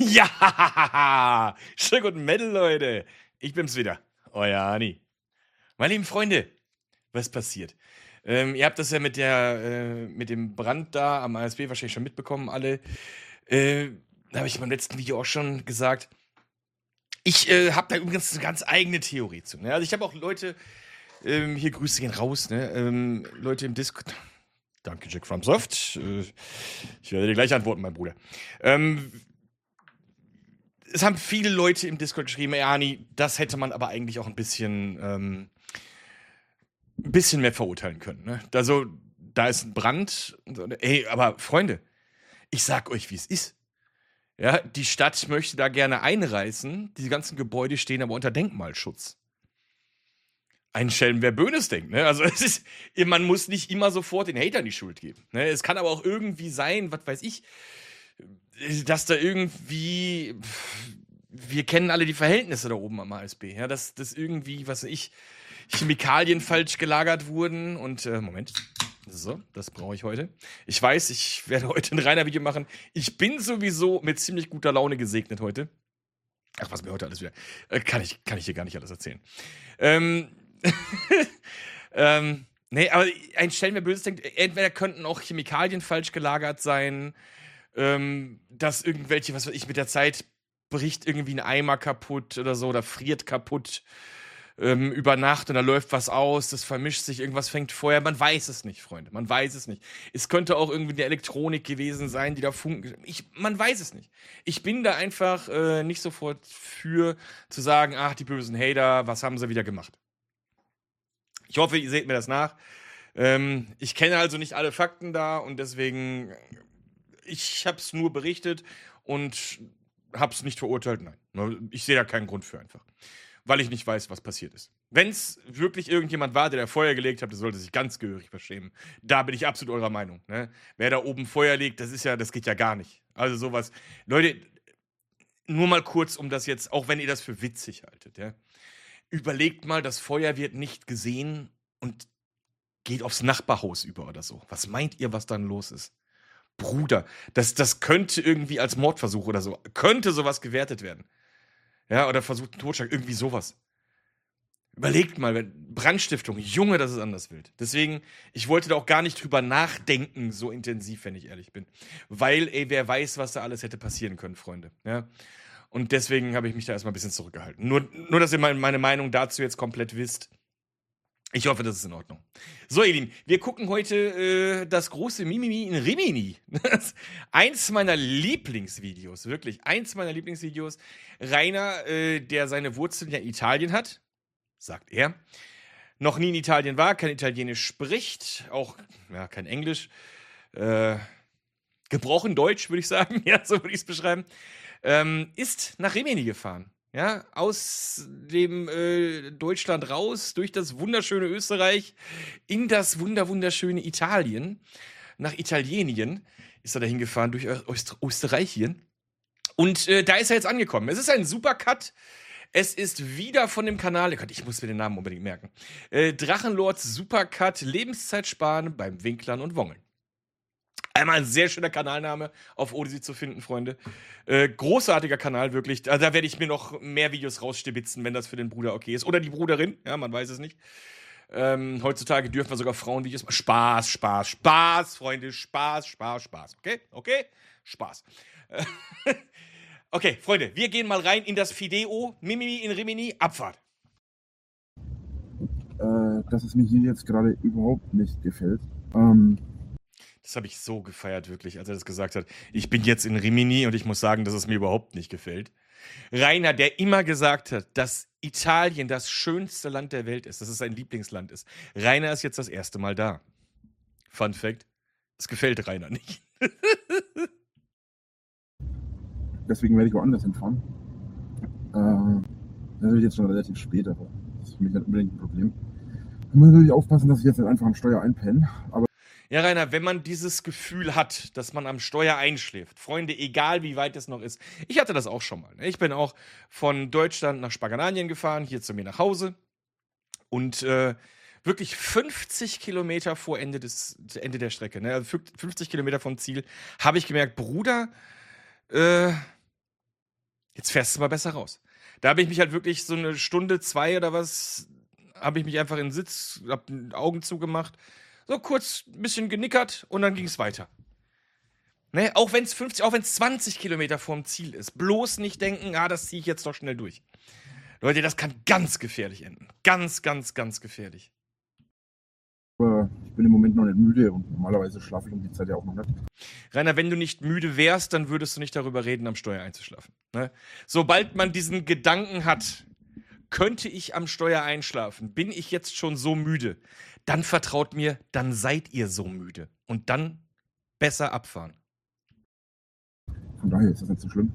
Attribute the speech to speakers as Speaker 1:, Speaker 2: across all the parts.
Speaker 1: Ja, schönen guten Metal, Leute. Ich bin's wieder, euer Ani. Meine lieben Freunde, was passiert? Ihr habt das ja mit dem Brand da am ASB wahrscheinlich schon mitbekommen, alle. Äh, Da habe ich beim letzten Video auch schon gesagt. Ich habe da übrigens eine ganz eigene Theorie zu. Ne? Also ich habe auch Leute, hier Grüße gehen raus, ne? Leute im Discord. Danke, Jack FromSoft. Ich werde dir gleich antworten, mein Bruder. Es haben viele Leute im Discord geschrieben, ey, Ani, das hätte man aber eigentlich auch ein bisschen mehr verurteilen können. Ne? Also, da ist ein Brand. Ey, aber Freunde, ich sag euch, wie es ist. Ja, die Stadt möchte da gerne einreißen. Die ganzen Gebäude stehen aber unter Denkmalschutz. Ein Schelm, wer Böses denkt. Ne? Also, man muss nicht immer sofort den Hatern die Schuld geben. Ne? Es kann aber auch irgendwie sein, was weiß ich, dass da irgendwie, wir kennen alle die Verhältnisse da oben am ASB, ja, dass irgendwie, was weiß ich, Chemikalien falsch gelagert wurden und, Moment, so, das brauche ich heute. Ich weiß, ich werde heute ein reiner Video machen. Ich bin sowieso mit ziemlich guter Laune gesegnet heute. Ach, was mir heute alles wieder, kann ich hier gar nicht alles erzählen. Nee, aber ein Stellen, wer Böses denkt, entweder könnten auch Chemikalien falsch gelagert sein, dass irgendwelche, was weiß ich, mit der Zeit bricht irgendwie ein Eimer kaputt oder so, oder friert kaputt über Nacht und da läuft was aus, das vermischt sich, irgendwas fängt Feuer. Man weiß es nicht, Freunde, man weiß es nicht. Es könnte auch irgendwie die Elektronik gewesen sein, die da funken. Man weiß es nicht. Ich bin da einfach nicht sofort für zu sagen, ach, die bösen Hater, was haben sie wieder gemacht? Ich hoffe, ihr seht mir das nach. Ich kenne also nicht alle Fakten da und deswegen ich habe es nur berichtet und habe es nicht verurteilt. Nein, ich sehe da keinen Grund für einfach. Weil ich nicht weiß, was passiert ist. Wenn es wirklich irgendjemand war, der da Feuer gelegt hat, der sollte sich ganz gehörig verschämen. Da bin ich absolut eurer Meinung. Ne? Wer da oben Feuer legt, das geht ja gar nicht. Also sowas. Leute, nur mal kurz um das jetzt, auch wenn ihr das für witzig haltet, ja. Überlegt mal, das Feuer wird nicht gesehen und geht aufs Nachbarhaus über oder so. Was meint ihr, was dann los ist? Bruder, das könnte irgendwie als Mordversuch oder so, könnte sowas gewertet werden. Ja, oder versuchten Totschlag, irgendwie sowas. Überlegt mal, Brandstiftung, Junge, das ist anders wild. Deswegen, ich wollte da auch gar nicht drüber nachdenken, so intensiv, wenn ich ehrlich bin. Weil, ey, wer weiß, was da alles hätte passieren können, Freunde. Ja? Und deswegen habe ich mich da erstmal ein bisschen zurückgehalten. Nur dass ihr meine Meinung dazu jetzt komplett wisst. Ich hoffe, das ist in Ordnung. So, ihr Lieben, wir gucken heute das große Mimimi in Rimini. Eins meiner Lieblingsvideos, wirklich, eins meiner Lieblingsvideos. Rainer, der seine Wurzeln ja in Italien hat, sagt er, noch nie in Italien war, kein Italienisch spricht, auch ja, kein Englisch, gebrochen Deutsch, würde ich sagen, ja, so würde ich es beschreiben, ist nach Rimini gefahren. Ja, aus dem Deutschland raus, durch das wunderschöne Österreich, in das wunderschöne Italien, nach Italienien ist er dahin gefahren, durch Österreichien. Und da ist er jetzt angekommen. Es ist ein Supercut. Es ist wieder von dem Kanal, ich muss mir den Namen unbedingt merken, Drachenlord Supercut, Lebenszeit sparen beim Winklern und Wongeln. Einmal ein sehr schöner Kanalname auf Odyssey zu finden, Freunde. Großartiger Kanal, wirklich. Da werde ich mir noch mehr Videos rausstibitzen, wenn das für den Bruder okay ist. Oder die Bruderin, ja, man weiß es nicht. Heutzutage dürfen wir sogar Frauenvideos machen. Spaß, Freunde, Spaß. Okay? Spaß. Okay, Freunde, wir gehen mal rein in das Fideo, Mimimi in Rimini, Abfahrt.
Speaker 2: Dass es mir hier jetzt gerade überhaupt nicht gefällt.
Speaker 1: Das habe ich so gefeiert, wirklich, als er das gesagt hat. Ich bin jetzt in Rimini und ich muss sagen, dass es mir überhaupt nicht gefällt. Rainer, der immer gesagt hat, dass Italien das schönste Land der Welt ist, dass es sein Lieblingsland ist. Rainer ist jetzt das erste Mal da. Fun Fact: Es gefällt Rainer nicht.
Speaker 2: Deswegen werde ich woanders hinfahren. Das ist jetzt schon relativ spät, aber das ist für mich nicht unbedingt ein Problem. Ich muss natürlich aufpassen, dass ich jetzt nicht einfach am Steuer einpenne. Aber
Speaker 1: ja, Rainer, wenn man dieses Gefühl hat, dass man am Steuer einschläft, Freunde, egal wie weit es noch ist, ich hatte das auch schon mal. Ne? Ich bin auch von Deutschland nach Spangenanien gefahren, hier zu mir nach Hause. Und wirklich 50 Kilometer vor Ende der Strecke, ne? Also 50 Kilometer vom Ziel, habe ich gemerkt, Bruder, Jetzt fährst du mal besser raus. Da habe ich mich halt wirklich so eine Stunde, 2 oder was, habe ich mich einfach in den Sitz, hab die Augen zugemacht, so kurz ein bisschen genickert und dann ging es weiter. Ne? Auch wenn es 20 Kilometer vorm Ziel ist. Bloß nicht denken, das ziehe ich jetzt doch schnell durch. Leute, das kann ganz gefährlich enden. Ganz, ganz, ganz gefährlich.
Speaker 2: Aber ich bin im Moment noch nicht müde und normalerweise schlafe ich um die Zeit ja auch noch nicht.
Speaker 1: Rainer, wenn du nicht müde wärst, dann würdest du nicht darüber reden, am Steuer einzuschlafen. Ne? Sobald man diesen Gedanken hat, könnte ich am Steuer einschlafen, bin ich jetzt schon so müde, dann vertraut mir, dann seid ihr so müde. Und dann besser abfahren.
Speaker 2: Von daher ist das nicht so schlimm.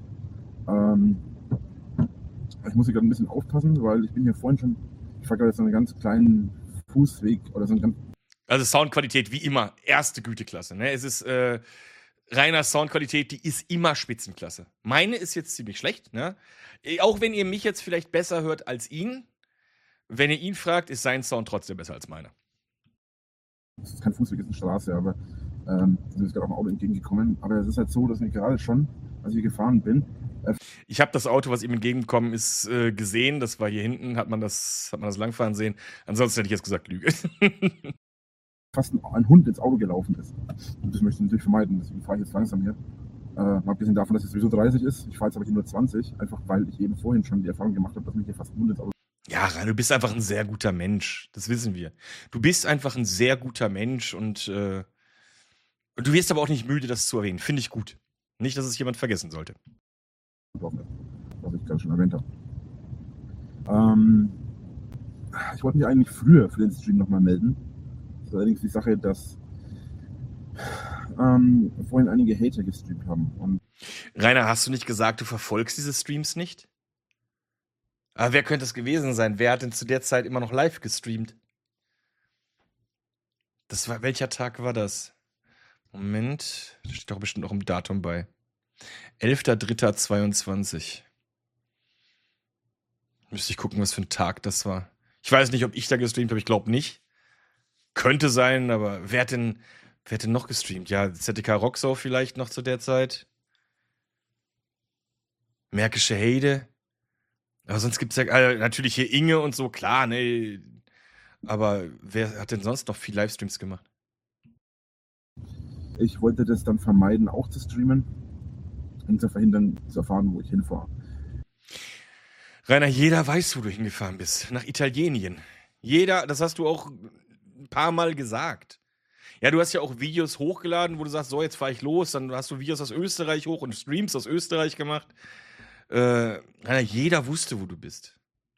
Speaker 2: Ich muss hier gerade ein bisschen aufpassen, weil ich bin hier vorhin schon, ich fahre gerade jetzt so einen ganz kleinen Fußweg oder so einen ganz.
Speaker 1: Also Soundqualität wie immer, erste Güteklasse. Ne? Es ist reiner Soundqualität, die ist immer Spitzenklasse. Meine ist jetzt ziemlich schlecht. Ne? Auch wenn ihr mich jetzt vielleicht besser hört als ihn, wenn ihr ihn fragt, ist sein Sound trotzdem besser als meiner.
Speaker 2: Das ist kein Fußweg, ist eine Straße, aber mir ist gerade auch ein Auto entgegengekommen. Aber es ist halt so, dass mir gerade schon, als ich gefahren bin.
Speaker 1: Ich habe das Auto, was ihm entgegengekommen ist, gesehen. Das war hier hinten, hat man das langfahren sehen. Ansonsten hätte ich jetzt gesagt, Lüge.
Speaker 2: Fast ein Hund ins Auto gelaufen ist. Und das möchte ich natürlich vermeiden, deswegen fahre ich jetzt langsam hier. Mal abgesehen davon, dass es sowieso 30 ist. Ich fahre jetzt aber hier nur 20, einfach weil ich eben vorhin schon die Erfahrung gemacht habe, dass mich hier fast ein Hund ins Auto.
Speaker 1: Ja, Rainer, du bist einfach ein sehr guter Mensch. Das wissen wir. Du bist einfach ein sehr guter Mensch und du wirst aber auch nicht müde, das zu erwähnen. Finde ich gut. Nicht, dass es jemand vergessen sollte.
Speaker 2: Was ich gerade schon erwähnt habe. Ich wollte mich eigentlich früher für den Stream nochmal melden. Das ist allerdings die Sache, dass vorhin einige Hater gestreamt haben. Und
Speaker 1: Rainer, hast du nicht gesagt, du verfolgst diese Streams nicht? Aber wer könnte es gewesen sein? Wer hat denn zu der Zeit immer noch live gestreamt? Welcher Tag war das? Moment, da steht doch bestimmt noch ein Datum bei. 11.03.22. Müsste ich gucken, was für ein Tag das war. Ich weiß nicht, ob ich da gestreamt habe, ich glaube nicht. Könnte sein, aber wer hat denn noch gestreamt? Ja, ZDK Rocksau vielleicht noch zu der Zeit. Märkische Heide. Aber sonst gibt es ja natürlich hier Inge und so, klar, ne. Aber wer hat denn sonst noch viel Livestreams gemacht?
Speaker 2: ich wollte das dann vermeiden, auch zu streamen, um zu verhindern, zu erfahren, wo ich hinfahre.
Speaker 1: Rainer, jeder weiß, wo du hingefahren bist. Nach Italien. Jeder, das hast du auch ein paar Mal gesagt. Ja, du hast ja auch Videos hochgeladen, wo du sagst, so, jetzt fahre ich los. Dann hast du Videos aus Österreich hoch und Streams aus Österreich gemacht. Rainer, jeder wusste, wo du bist.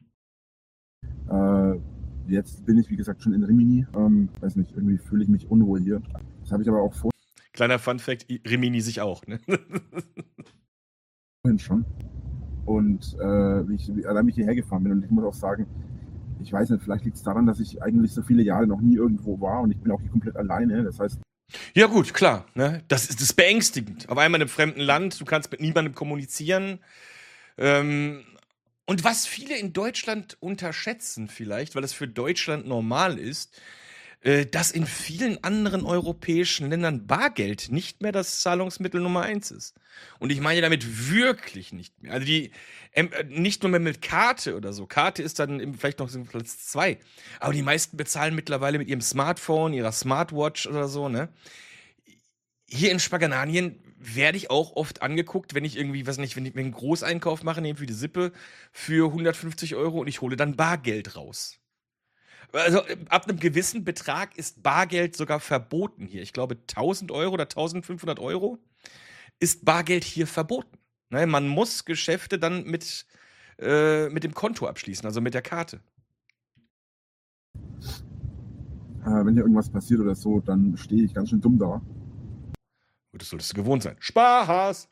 Speaker 2: Jetzt bin ich, wie gesagt, schon in Rimini. Weiß nicht, irgendwie fühle ich mich unwohl hier. Das habe ich aber auch
Speaker 1: Kleiner Funfact, Rimini sich auch. Ne?
Speaker 2: vorhin schon. Und wie ich hierher gefahren bin. Und ich muss auch sagen, ich weiß nicht, vielleicht liegt es daran, dass ich eigentlich so viele Jahre noch nie irgendwo war und ich bin auch hier komplett alleine. Das heißt.
Speaker 1: Ja, gut, klar. Ne? Das ist beängstigend. Auf einmal in einem fremden Land, du kannst mit niemandem kommunizieren. Und was viele in Deutschland unterschätzen, vielleicht, weil es für Deutschland normal ist, dass in vielen anderen europäischen Ländern Bargeld nicht mehr das Zahlungsmittel Nummer 1 ist. Und ich meine damit wirklich nicht mehr. Also nicht nur mehr mit Karte oder so. Karte ist dann vielleicht noch Platz 2. Aber die meisten bezahlen mittlerweile mit ihrem Smartphone, ihrer Smartwatch oder so, ne? Hier in Spagananien werde ich auch oft angeguckt, wenn ich irgendwie, wenn ich einen Großeinkauf mache, nehme für die Sippe für 150 € und ich hole dann Bargeld raus. Also ab einem gewissen Betrag ist Bargeld sogar verboten hier. Ich glaube 1.000 € oder 1.500 € ist Bargeld hier verboten. Ne, man muss Geschäfte dann mit dem Konto abschließen, also mit der Karte.
Speaker 2: Wenn hier irgendwas passiert oder so, dann stehe ich ganz schön dumm da.
Speaker 1: Das solltest du gewohnt sein. Spaß!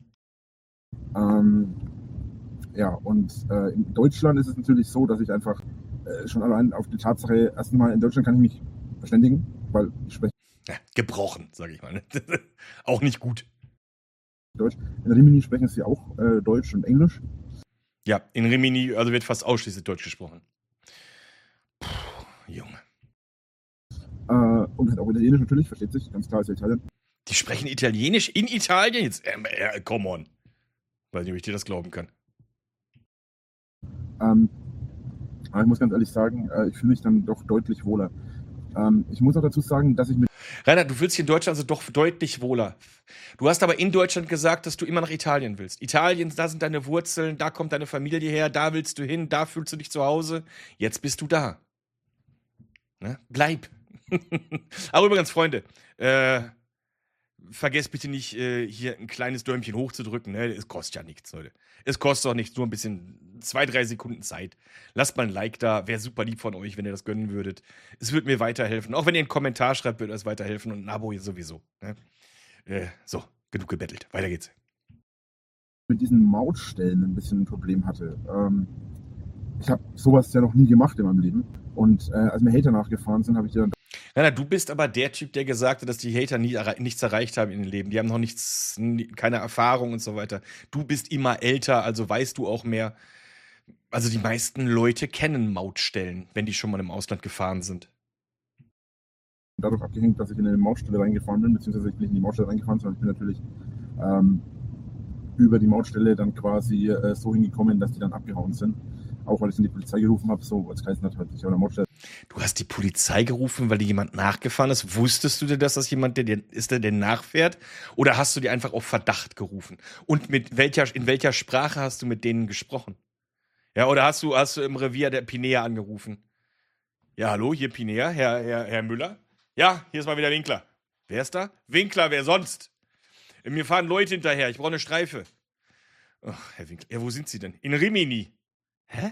Speaker 2: Ja, und in Deutschland ist es natürlich so, dass ich einfach schon allein auf die Tatsache, erstmal in Deutschland kann ich mich verständigen, weil ich spreche.
Speaker 1: Ja, gebrochen, sage ich mal. Auch nicht gut.
Speaker 2: Deutsch. In Rimini sprechen sie auch Deutsch und Englisch.
Speaker 1: Ja, in Rimini also wird fast ausschließlich Deutsch gesprochen. Puh, Junge.
Speaker 2: Und halt auch Italienisch natürlich, versteht sich, ganz klar ist ja Italien.
Speaker 1: Die sprechen Italienisch in Italien? Jetzt, come on. Weiß nicht, ob ich dir das glauben kann.
Speaker 2: Aber ich muss ganz ehrlich sagen, ich fühle mich dann doch deutlich wohler. Ich muss auch dazu sagen, dass ich mit
Speaker 1: Rainer, du fühlst dich in Deutschland also doch deutlich wohler. Du hast aber in Deutschland gesagt, dass du immer nach Italien willst. Italien, da sind deine Wurzeln, da kommt deine Familie her, da willst du hin, da fühlst du dich zu Hause. Jetzt bist du da. Ne? Bleib. Aber übrigens, Freunde, vergesst bitte nicht, hier ein kleines Däumchen hochzudrücken. Ne? Es kostet ja nichts, Leute. Es kostet auch nichts, nur ein bisschen 2, 3 Sekunden Zeit. Lasst mal ein Like da. Wäre super lieb von euch, wenn ihr das gönnen würdet. Es würde mir weiterhelfen. Auch wenn ihr einen Kommentar schreibt, würde es weiterhelfen. Und ein Abo hier sowieso. Ne? So, genug gebettelt. Weiter geht's.
Speaker 2: diesen Mautstellen ein bisschen ein Problem hatte. Ich habe sowas ja noch nie gemacht in meinem Leben. Und als mir Hater nachgefahren sind, habe ich die dann
Speaker 1: Rainer, du bist aber der Typ, der gesagt hat, dass die Hater nichts erreicht haben in ihrem Leben. Die haben noch nichts, keine Erfahrung und so weiter. Du bist immer älter, also weißt du auch mehr. Also die meisten Leute kennen Mautstellen, wenn die schon mal im Ausland gefahren sind.
Speaker 2: dadurch abgehängt, dass ich in eine Mautstelle reingefahren bin, beziehungsweise ich bin nicht in die Mautstelle reingefahren, sondern ich bin natürlich über die Mautstelle dann quasi so hingekommen, dass die dann abgehauen sind. Auch weil ich dann die Polizei gerufen habe, so als Kreis natürlich ich an der Mautstelle.
Speaker 1: Du hast die Polizei gerufen, weil dir jemand nachgefahren ist. Wusstest du denn, dass das jemand ist, der nachfährt? Oder hast du die einfach auf Verdacht gerufen? Und in welcher Sprache hast du mit denen gesprochen? Ja, oder hast du im Revier der Pinea angerufen? Ja, hallo, hier Pinea, Herr Müller? Ja, hier ist mal wieder Winkler. Wer ist da? Winkler, wer sonst? Mir fahren Leute hinterher, ich brauche eine Streife. Ach, Herr Winkler. Ja, wo sind Sie denn? In Rimini. Hä?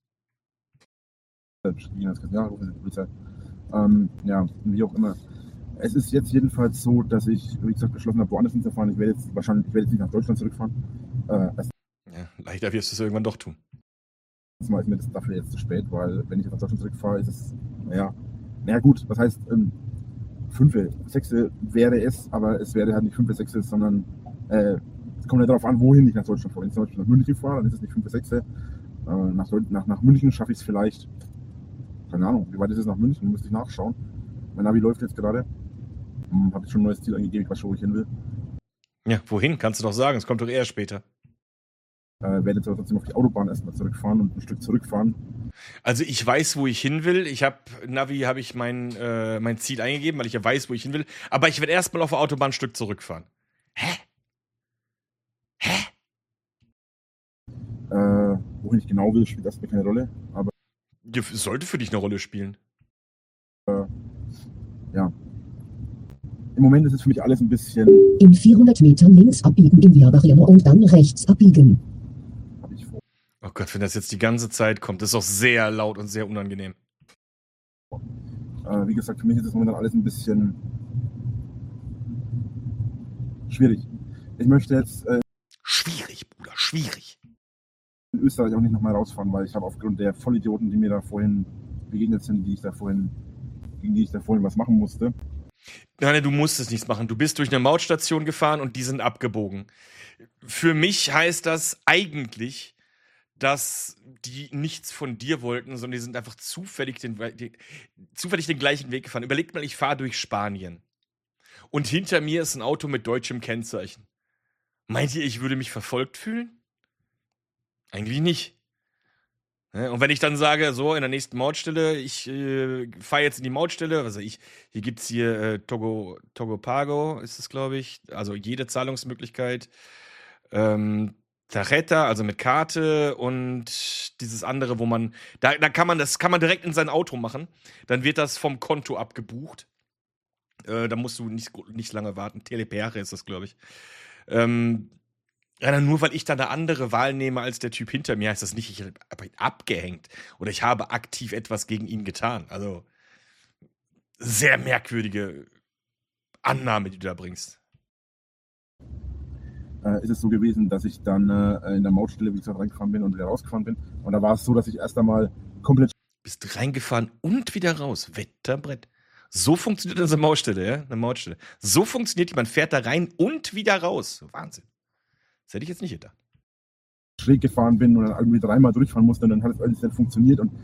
Speaker 2: Ja, rufen Sie die Polizei. Ja, wie auch immer. Es ist jetzt jedenfalls so, dass ich, wie gesagt, beschlossen habe, woanders hinzufahren. Ich werde jetzt nicht nach Deutschland zurückfahren.
Speaker 1: Ja, leider wirst du es irgendwann doch tun.
Speaker 2: Erstmal ist mir das dafür jetzt zu spät, weil wenn ich nach Deutschland zurückfahre, ist es, naja gut, was heißt 5, 6 wäre es, aber es wäre halt nicht 5, 6, sondern es kommt ja darauf an, wohin ich nach Deutschland fahre. Wenn ich zum Beispiel nach München fahre, dann ist es nicht 5, 6. Nach München schaffe ich es vielleicht, keine Ahnung, wie weit ist es nach München, müsste ich nachschauen. Mein Navi läuft jetzt gerade. Habe ich schon ein neues Ziel eingegeben, ich weiß schon, wo ich hin will.
Speaker 1: Ja, wohin? Kannst du doch sagen, es kommt doch eher später.
Speaker 2: Werde jetzt aber trotzdem auf die Autobahn erstmal zurückfahren und ein Stück zurückfahren.
Speaker 1: Also ich weiß, wo ich hin will. Navi habe ich mein Ziel eingegeben, weil ich ja weiß, wo ich hin will. Aber ich werde erstmal auf der Autobahn ein Stück zurückfahren. Hä?
Speaker 2: Wohin ich genau will, spielt erstmal keine Rolle. Aber
Speaker 1: Sollte für dich eine Rolle spielen.
Speaker 2: Ja. Im Moment ist es für mich alles ein bisschen.
Speaker 3: In 400 Metern links abbiegen in Via Barriere und dann rechts abbiegen.
Speaker 2: Habe ich vor.
Speaker 1: Oh Gott, wenn das jetzt die ganze Zeit kommt, ist doch sehr laut und sehr unangenehm.
Speaker 2: Wie gesagt, für mich ist es momentan alles ein bisschen schwierig. Ich möchte jetzt
Speaker 1: Schwierig, Bruder, schwierig.
Speaker 2: in Österreich auch nicht nochmal rausfahren, weil ich habe aufgrund der Vollidioten, die mir da vorhin begegnet sind, gegen die ich da vorhin was machen musste.
Speaker 1: Nein, du musstest nichts machen. Du bist durch eine Mautstation gefahren und die sind abgebogen. Für mich heißt das eigentlich, dass die nichts von dir wollten, sondern die sind einfach zufällig den gleichen Weg gefahren. Überlegt mal, ich fahre durch Spanien. Und hinter mir ist ein Auto mit deutschem Kennzeichen. Meint ihr, ich würde mich verfolgt fühlen? Eigentlich nicht. Und wenn ich dann sage, so in der nächsten Mautstelle, ich fahre jetzt in die Mautstelle, also hier gibt es Togo Pago, ist es, glaube ich, also jede Zahlungsmöglichkeit. Tarjeta, also mit Karte und dieses andere, wo man, das kann man direkt in sein Auto machen. Dann wird das vom Konto abgebucht. Da musst du nicht lange warten. Telepere ist das, glaube ich. Ja, nur weil ich dann eine andere Wahl nehme als der Typ hinter mir, heißt das nicht, ich habe ihn abgehängt oder ich habe aktiv etwas gegen ihn getan. Also sehr merkwürdige Annahme, die du da bringst.
Speaker 2: Ist es so gewesen, dass ich dann in der Mautstelle, wie gesagt, reingefahren bin und wieder rausgefahren bin. Und da war es so, dass ich erst einmal komplett.
Speaker 1: Bist reingefahren und wieder raus. Wetterbrett. So funktioniert eine Mautstelle, ja? Eine Mautstelle. So funktioniert die, man fährt da rein und wieder raus. Wahnsinn. Das hätte ich jetzt nicht gedacht.
Speaker 2: Schräg gefahren bin und dann irgendwie 3-mal durchfahren musste und dann hat es alles nicht funktioniert. Und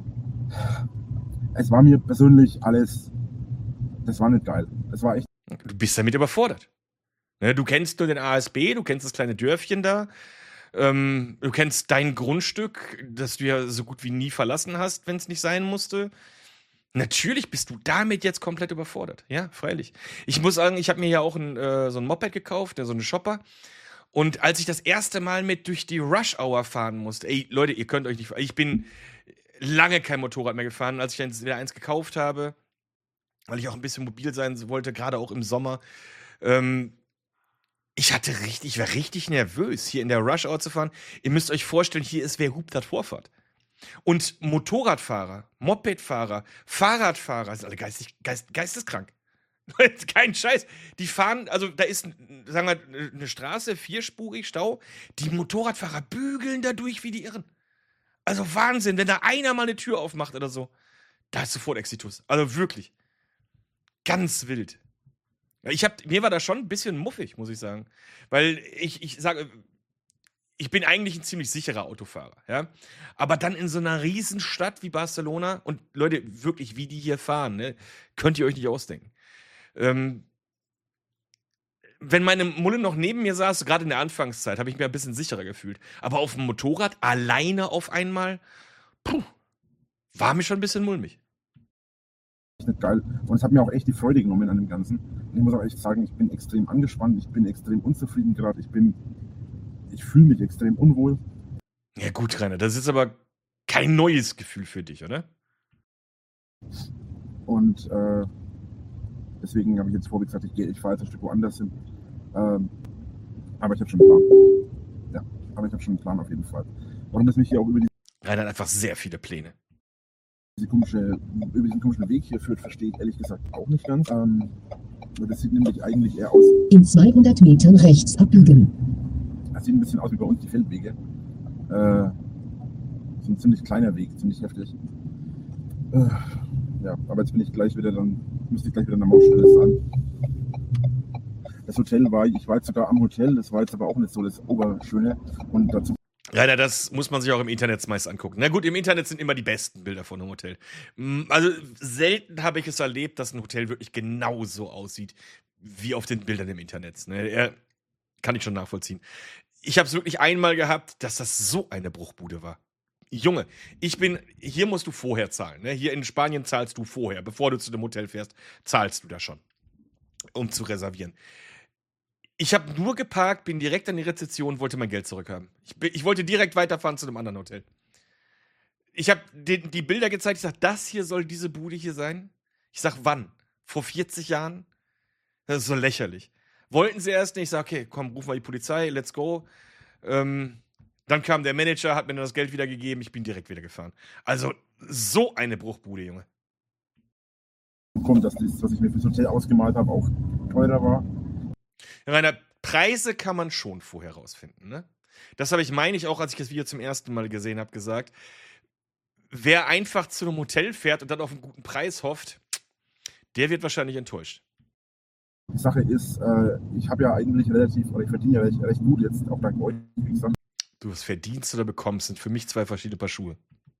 Speaker 2: es war mir persönlich das war nicht geil. Es war echt.
Speaker 1: Du bist damit überfordert. Ne, du kennst nur den ASB, du kennst das kleine Dörfchen da. Du kennst dein Grundstück, das du ja so gut wie nie verlassen hast, wenn es nicht sein musste. Natürlich bist du damit jetzt komplett überfordert. Ja, freilich. Ich muss sagen, ich habe mir ja auch so ein Moped gekauft, so eine Shopper. Und als ich das erste Mal mit durch die Rush Hour fahren musste, ey, Leute, ihr könnt euch nicht. Ich bin lange kein Motorrad mehr gefahren, als ich dann wieder eins gekauft habe, weil ich auch ein bisschen mobil sein wollte, gerade auch im Sommer. Ähm, ich war richtig nervös, hier in der Rush Hour zu fahren. Ihr müsst euch vorstellen, hier ist wer hupt hat Vorfahrt. Und Motorradfahrer, Mopedfahrer, Fahrradfahrer sind alle geisteskrank. Kein Scheiß. Die fahren, also da ist, sagen wir, eine Straße, vierspurig, Stau. Die Motorradfahrer bügeln da durch wie die Irren. Also Wahnsinn, wenn da einer mal eine Tür aufmacht oder so, da ist sofort Exitus. Also wirklich. Ganz wild. Ja, mir war das schon ein bisschen muffig, muss ich sagen. Weil ich sage, ich bin eigentlich ein ziemlich sicherer Autofahrer, ja. Aber dann in so einer Riesenstadt wie Barcelona und Leute, wirklich, wie die hier fahren, ne, könnt ihr euch nicht ausdenken. Ähm, Wenn meine Mulle noch neben mir saß, gerade in der Anfangszeit, habe ich mich ein bisschen sicherer gefühlt. Aber auf dem Motorrad alleine auf einmal, puh, war mir schon ein bisschen mulmig.
Speaker 2: Nicht geil. Und es hat mir auch echt die Freude genommen an dem Ganzen. Und ich muss auch echt sagen, ich bin extrem angespannt, ich bin extrem unzufrieden gerade, ich fühle mich extrem unwohl.
Speaker 1: Ja gut, Rainer, das ist aber kein neues Gefühl für dich, oder?
Speaker 2: Und deswegen habe ich jetzt vor, wie gesagt, ich fahre jetzt ein Stück woanders hin. Aber ich habe schon einen Plan. Ja, aber ich habe schon einen Plan auf jeden Fall. Warum das mich hier auch über
Speaker 1: Rainer hat einfach sehr viele Pläne.
Speaker 2: über diesen komischen Weg hier führt, verstehe ich ehrlich gesagt auch nicht ganz. Das sieht nämlich eigentlich eher aus.
Speaker 3: In 200 Metern rechts abbiegen.
Speaker 2: Das sieht ein bisschen aus wie bei uns die Feldwege. So ein ziemlich kleiner Weg, ziemlich heftig. Ja, aber jetzt müsste ich gleich wieder an der Mautstelle sein. Das Hotel ich war jetzt sogar am Hotel, das war jetzt aber auch nicht so das Oberschöne. Und dazu.
Speaker 1: Rainer, das muss man sich auch im Internet meist angucken. Na gut, im Internet sind immer die besten Bilder von einem Hotel. Also selten habe ich es erlebt, dass ein Hotel wirklich genau so aussieht, wie auf den Bildern im Internet. Ne? Kann ich schon nachvollziehen. Ich habe es wirklich einmal gehabt, dass das so eine Bruchbude war. Junge, hier musst du vorher zahlen. Ne? Hier in Spanien zahlst du vorher. Bevor du zu dem Hotel fährst, zahlst du da schon, um zu reservieren. Ich habe nur geparkt, bin direkt an die Rezeption, wollte mein Geld zurückhaben. Ich wollte direkt weiterfahren zu einem anderen Hotel. Ich habe die Bilder gezeigt, ich sage, das hier soll diese Bude hier sein? Ich sage, wann? Vor 40 Jahren? Das ist so lächerlich. Wollten sie erst nicht, ich sage, okay, komm, ruf mal die Polizei, let's go. Dann kam der Manager, hat mir dann das Geld wieder gegeben, ich bin direkt wieder gefahren. Also, so eine Bruchbude, Junge.
Speaker 2: Kommt, dass das, was ich mir fürs Hotel ausgemalt habe, auch teurer war.
Speaker 1: Rainer, Preise kann man schon vorher rausfinden, ne? Das meine ich auch, als ich das Video zum ersten Mal gesehen habe, gesagt. Wer einfach zu einem Hotel fährt und dann auf einen guten Preis hofft, der wird wahrscheinlich enttäuscht.
Speaker 2: Die Sache ist, ich habe ja eigentlich ich verdiene ja recht gut jetzt, auch dank euch, wie gesagt.
Speaker 1: Du, was verdienst oder bekommst, sind für mich zwei verschiedene Paar Schuhe.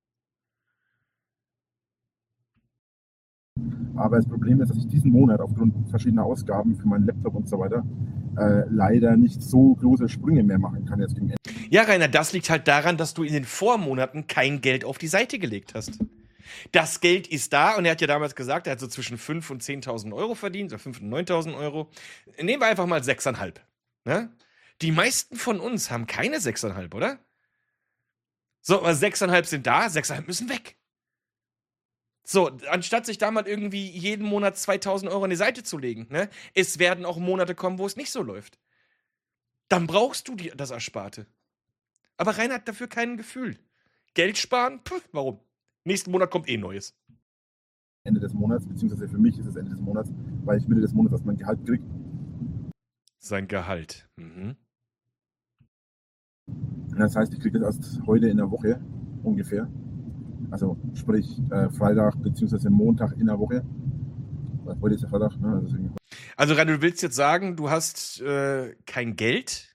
Speaker 2: Aber das Problem ist, dass ich diesen Monat aufgrund verschiedener Ausgaben für meinen Laptop und so weiter leider nicht so große Sprünge mehr machen kann jetzt gegen Ende.
Speaker 1: Ja, Rainer, das liegt halt daran, dass du in den Vormonaten kein Geld auf die Seite gelegt hast. Das Geld ist da und er hat ja damals gesagt, er hat so zwischen 5.000 und 10.000 Euro verdient, oder 5.000 und 9.000 Euro. Nehmen wir einfach mal 6,5. Ne? Die meisten von uns haben keine 6,5, oder? So, aber 6,5 sind da, 6,5 müssen weg. So, anstatt sich da mal irgendwie jeden Monat 2.000 Euro an die Seite zu legen, ne? Es werden auch Monate kommen, wo es nicht so läuft. Dann brauchst du das Ersparte. Aber Rainer hat dafür kein Gefühl. Geld sparen? Warum? Nächsten Monat kommt Neues.
Speaker 2: Ende des Monats, beziehungsweise für mich ist es Ende des Monats, weil ich Mitte des Monats erst mein Gehalt kriege.
Speaker 1: Sein Gehalt. Mhm.
Speaker 2: Das heißt, ich kriege das erst heute in der Woche ungefähr. Also sprich Freitag bzw. Montag in der Woche. Heute ist ja Freitag, ne?
Speaker 1: Also Rainer, du willst jetzt sagen, du hast kein Geld,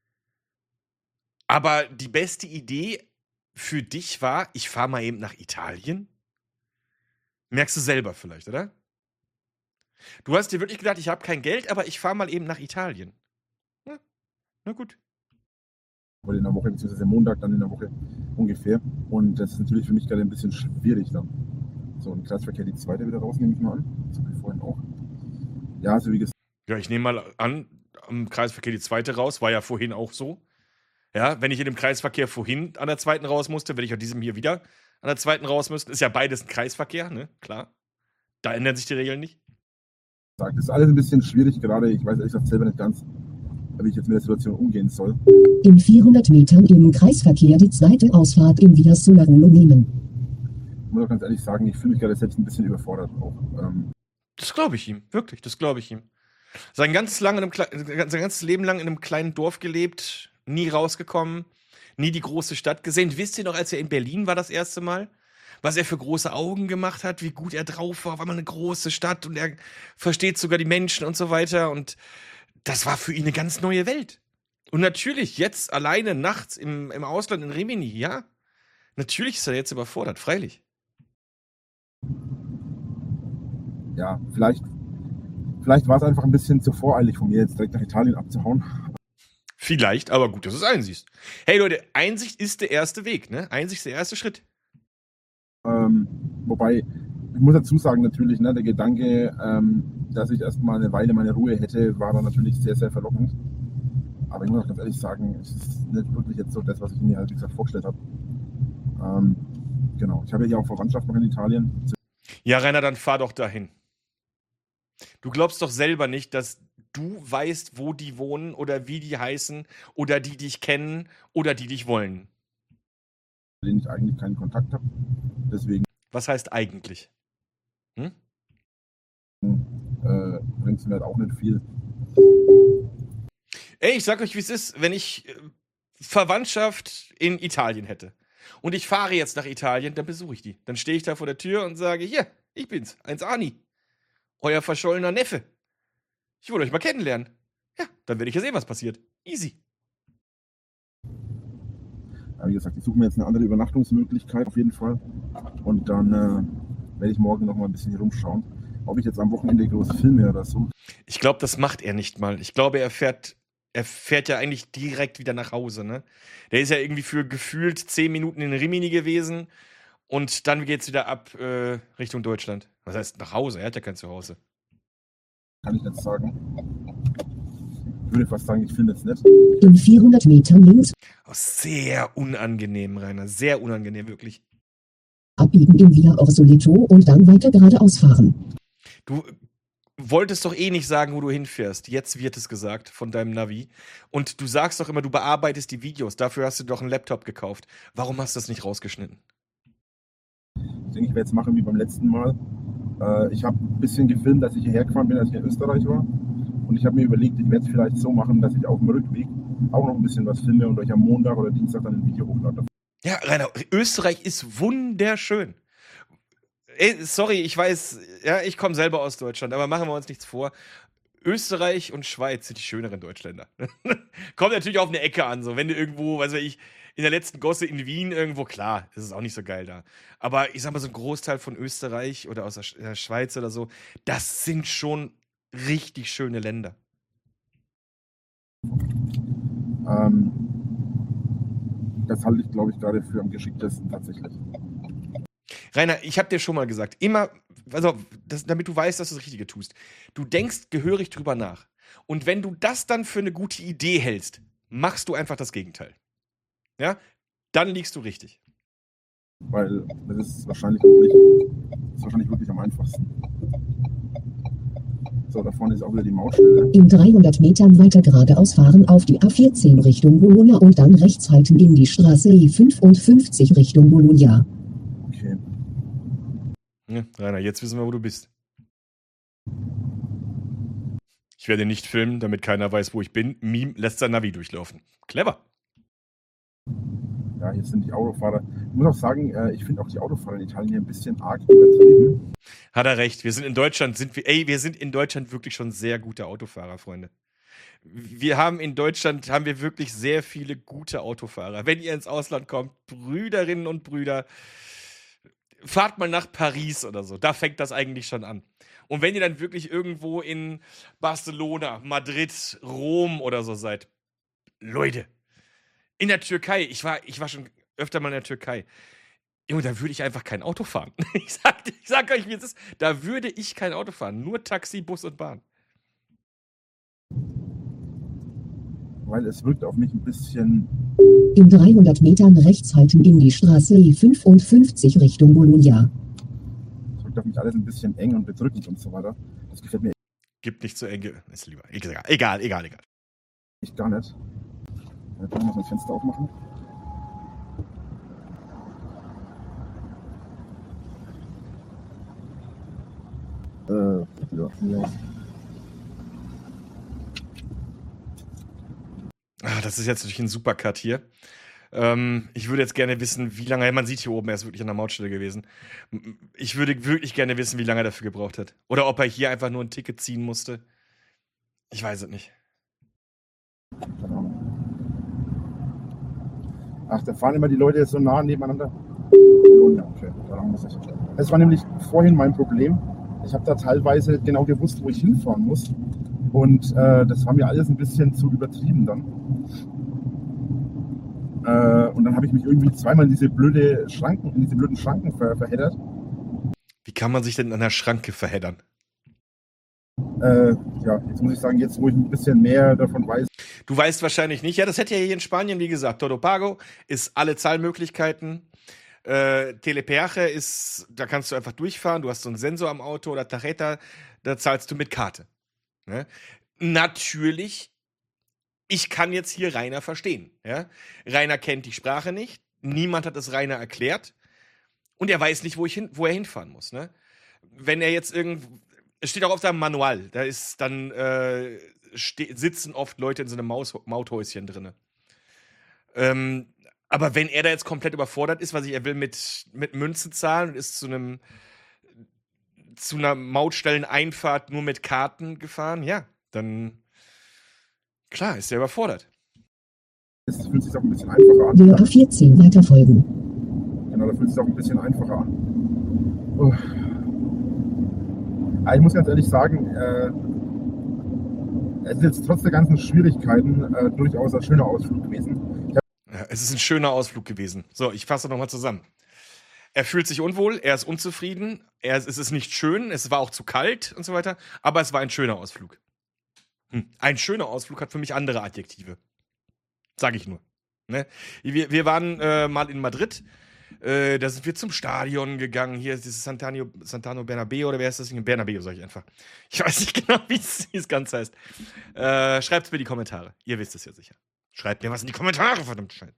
Speaker 1: aber die beste Idee für dich war, ich fahre mal eben nach Italien? Merkst du selber vielleicht, oder? Du hast dir wirklich gedacht, ich habe kein Geld, aber ich fahre mal eben nach Italien. Ja, na gut.
Speaker 2: heute in der Woche, beziehungsweise Montag dann in der Woche ungefähr. Und das ist natürlich für mich gerade ein bisschen schwierig dann. So, im Kreisverkehr die zweite wieder raus, nehme ich mal an. Das habe ich vorhin auch. Ja, also wie gesagt,
Speaker 1: Ja, ich nehme mal an, am Kreisverkehr die zweite raus, war ja vorhin auch so. Ja, wenn ich in dem Kreisverkehr vorhin an der zweiten raus musste, werde ich an diesem hier wieder an der zweiten raus müssen. Ist ja beides ein Kreisverkehr, ne? Klar. Da ändern sich die Regeln nicht.
Speaker 2: das ist alles ein bisschen schwierig gerade. Ich weiß ehrlich gesagt selber nicht ganz, wie ich jetzt mit der Situation umgehen soll.
Speaker 3: In 400 Metern im Kreisverkehr die zweite Ausfahrt in Vias-Solarulo nehmen.
Speaker 2: Ich muss auch ganz ehrlich sagen, ich fühle mich gerade selbst ein bisschen überfordert auch.
Speaker 1: Das glaube ich ihm, wirklich, das glaube ich ihm. Sein ganzes Leben lang in einem kleinen Dorf gelebt, nie rausgekommen, nie die große Stadt gesehen. Wisst ihr noch, als er in Berlin war das erste Mal? Was er für große Augen gemacht hat, wie gut er drauf war, war mal eine große Stadt und er versteht sogar die Menschen und so weiter. Und das war für ihn eine ganz neue Welt. Und natürlich, jetzt alleine nachts im Ausland in Rimini, ja. Natürlich ist er jetzt überfordert, freilich.
Speaker 2: Ja, vielleicht war es einfach ein bisschen zu voreilig von mir, jetzt direkt nach Italien abzuhauen.
Speaker 1: Vielleicht, aber gut, dass du es einsiehst. Hey Leute, Einsicht ist der erste Weg, ne? Einsicht ist der erste Schritt.
Speaker 2: Wobei, ich muss dazu sagen, natürlich, ne, der Gedanke, dass ich erstmal eine Weile meine Ruhe hätte, war dann natürlich sehr, sehr verlockend. Aber ich muss auch ganz ehrlich sagen, es ist nicht wirklich jetzt so das, was ich mir halt, wie gesagt, vorgestellt habe. Genau, ich habe ja hier auch Verwandtschaft noch in Italien.
Speaker 1: Ja, Rainer, dann fahr doch dahin. Du glaubst doch selber nicht, dass du weißt, wo die wohnen oder wie die heißen oder die dich kennen oder die dich wollen.
Speaker 2: Mit denen ich eigentlich keinen Kontakt habe. Deswegen
Speaker 1: Was heißt eigentlich? Hm?
Speaker 2: bringt es mir halt auch nicht viel.
Speaker 1: Ey, ich sag euch, wie es ist, wenn ich Verwandtschaft in Italien hätte und ich fahre jetzt nach Italien, dann besuche ich die. Dann stehe ich da vor der Tür und sage, hier, ich bin's, 1 Ani, euer verschollener Neffe. Ich wollte euch mal kennenlernen. Ja, dann werde ich ja sehen, was passiert. Easy.
Speaker 2: Aber wie gesagt, ich suche mir jetzt eine andere Übernachtungsmöglichkeit auf jeden Fall. Und dann werde ich morgen noch mal ein bisschen hier rumschauen. Ob ich jetzt am Wochenende große Filme oder so.
Speaker 1: Ich glaube, das macht er nicht mal. Ich glaube, er fährt ja eigentlich direkt wieder nach Hause, ne? Der ist ja irgendwie für gefühlt 10 Minuten in Rimini gewesen und dann geht's wieder ab Richtung Deutschland. Was heißt nach Hause? Er hat ja kein Zuhause.
Speaker 2: Kann ich nicht sagen. Ich würde fast sagen, ich finde es nicht.
Speaker 3: In 400 Metern links
Speaker 1: Oh, sehr unangenehm, Rainer. Sehr unangenehm, wirklich.
Speaker 3: abbiegen in Via Orsolito und dann weiter geradeaus fahren.
Speaker 1: Du wolltest doch eh nicht sagen, wo du hinfährst. Jetzt wird es gesagt von deinem Navi. Und du sagst doch immer, du bearbeitest die Videos. Dafür hast du doch einen Laptop gekauft. Warum hast du das nicht rausgeschnitten?
Speaker 2: Ich denke, ich werde es machen wie beim letzten Mal. Ich habe ein bisschen gefilmt, als ich hierher gefahren bin, als ich in Österreich war. Und ich habe mir überlegt, ich werde es vielleicht so machen, dass ich auf dem Rückweg auch noch ein bisschen was filme und euch am Montag oder Dienstag dann ein Video hochlade.
Speaker 1: Ja, Rainer, Österreich ist wunderschön. Ey, sorry, ich weiß, ja, ich komme selber aus Deutschland, aber machen wir uns nichts vor. Österreich und Schweiz sind die schöneren Deutschländer. Kommt natürlich auf eine Ecke an, so wenn du irgendwo, weiß ich, in der letzten Gosse in Wien irgendwo, klar, das ist auch nicht so geil da. Aber ich sag mal, so ein Großteil von Österreich oder aus der Schweiz oder so, das sind schon richtig schöne Länder.
Speaker 2: Das halte ich, glaube ich, gerade für am geschicktesten tatsächlich.
Speaker 1: Rainer, ich habe dir schon mal gesagt, immer, also, damit du weißt, dass du das Richtige tust. Du denkst gehörig drüber nach. Und wenn du das dann für eine gute Idee hältst, machst du einfach das Gegenteil. Ja? Dann liegst du richtig.
Speaker 2: Weil das ist wahrscheinlich wirklich am einfachsten. So, da vorne ist auch wieder die Mautstelle.
Speaker 3: In 300 Metern weiter geradeaus fahren auf die A14 Richtung Bologna und dann rechts halten in die Straße E55 Richtung Bologna.
Speaker 2: Okay.
Speaker 1: Ja, Rainer, jetzt wissen wir, wo du bist. Ich werde nicht filmen, damit keiner weiß, wo ich bin. Meme lässt sein Navi durchlaufen. Clever.
Speaker 2: Ja, hier sind die Autofahrer. Ich muss auch sagen, ich finde auch die Autofahrer in Italien hier ein bisschen arg übertrieben.
Speaker 1: Hat er recht. Wir sind in Deutschland wirklich schon sehr gute Autofahrer, Freunde. In Deutschland haben wir wirklich sehr viele gute Autofahrer. Wenn ihr ins Ausland kommt, Brüderinnen und Brüder, fahrt mal nach Paris oder so. Da fängt das eigentlich schon an. Und wenn ihr dann wirklich irgendwo in Barcelona, Madrid, Rom oder so seid, Leute, In der Türkei, ich war schon öfter mal in der Türkei. Junge, da würde ich einfach kein Auto fahren. Ich sag euch, wie es ist. Da würde ich kein Auto fahren. Nur Taxi, Bus und Bahn.
Speaker 2: Weil es wirkt auf mich ein bisschen.
Speaker 3: In 300 Metern rechts halten in die Straße E55 Richtung Bologna.
Speaker 2: Es wirkt auf mich alles ein bisschen eng und bedrückend und so weiter. Das gefällt mir
Speaker 1: Gibt nicht so enge. Ist lieber. Egal.
Speaker 2: echt gar nicht. Da kann man das Fenster aufmachen. Ja.
Speaker 1: Das ist jetzt natürlich ein Supercut hier. Ich würde jetzt gerne wissen, wie lange, man sieht hier oben, er ist wirklich an der Mautstelle gewesen. Ich würde wirklich gerne wissen, wie lange er dafür gebraucht hat. Oder ob er hier einfach nur ein Ticket ziehen musste. Ich weiß es nicht.
Speaker 2: Keine Ahnung. Ach, da fahren immer die Leute jetzt so nah nebeneinander. Ja, okay, daran muss ich. Das war nämlich vorhin mein Problem. Ich habe da teilweise genau gewusst, wo ich hinfahren muss. Und das war mir alles ein bisschen zu übertrieben dann. Und dann habe ich mich irgendwie zweimal in diese blöden Schranken verheddert.
Speaker 1: Wie kann man sich denn an der Schranke verheddern?
Speaker 2: Ja, jetzt muss ich sagen, jetzt wo ich ein bisschen mehr davon weiß.
Speaker 1: Du weißt wahrscheinlich nicht. Ja, das hätte ja hier in Spanien, wie gesagt, Todo Pago ist alle Zahlmöglichkeiten. Telepeaje ist, da kannst du einfach durchfahren. Du hast so einen Sensor am Auto oder Tarjeta, da zahlst du mit Karte. Ne? Natürlich, ich kann jetzt hier Rainer verstehen. Ja? Rainer kennt die Sprache nicht. Niemand hat es Rainer erklärt. Und er weiß nicht, wo er hinfahren muss. Ne? Wenn er jetzt es steht auch auf seinem Manual, da ist dann, sitzen oft Leute in so einem Mauthäuschen drin. Aber wenn er da jetzt komplett überfordert ist, er will mit Münzen zahlen und ist zu einer Mautstelleneinfahrt nur mit Karten gefahren, ja, dann klar, ist er überfordert.
Speaker 2: Es fühlt sich auch ein bisschen einfacher an.
Speaker 3: Der A14 weiterfolgen.
Speaker 2: Genau, da fühlt es sich auch ein bisschen einfacher an. Aber ich muss ganz ehrlich sagen, es ist jetzt trotz der ganzen Schwierigkeiten durchaus ein schöner Ausflug gewesen.
Speaker 1: Ja, es ist ein schöner Ausflug gewesen. So, ich fasse nochmal zusammen. Er fühlt sich unwohl, er ist unzufrieden, es ist nicht schön, es war auch zu kalt und so weiter, aber es war ein schöner Ausflug. Ein schöner Ausflug hat für mich andere Adjektive. Sag ich nur. Ne? Wir waren mal in Madrid. Da sind wir zum Stadion gegangen. Hier ist dieses Santano Bernabéu oder wer ist das? Bernabéu, sag ich einfach. Ich weiß nicht genau, wie es ganz heißt. Schreibt es mir in die Kommentare. Ihr wisst es ja sicher. Schreibt mir was in die Kommentare, verdammt Scheiße.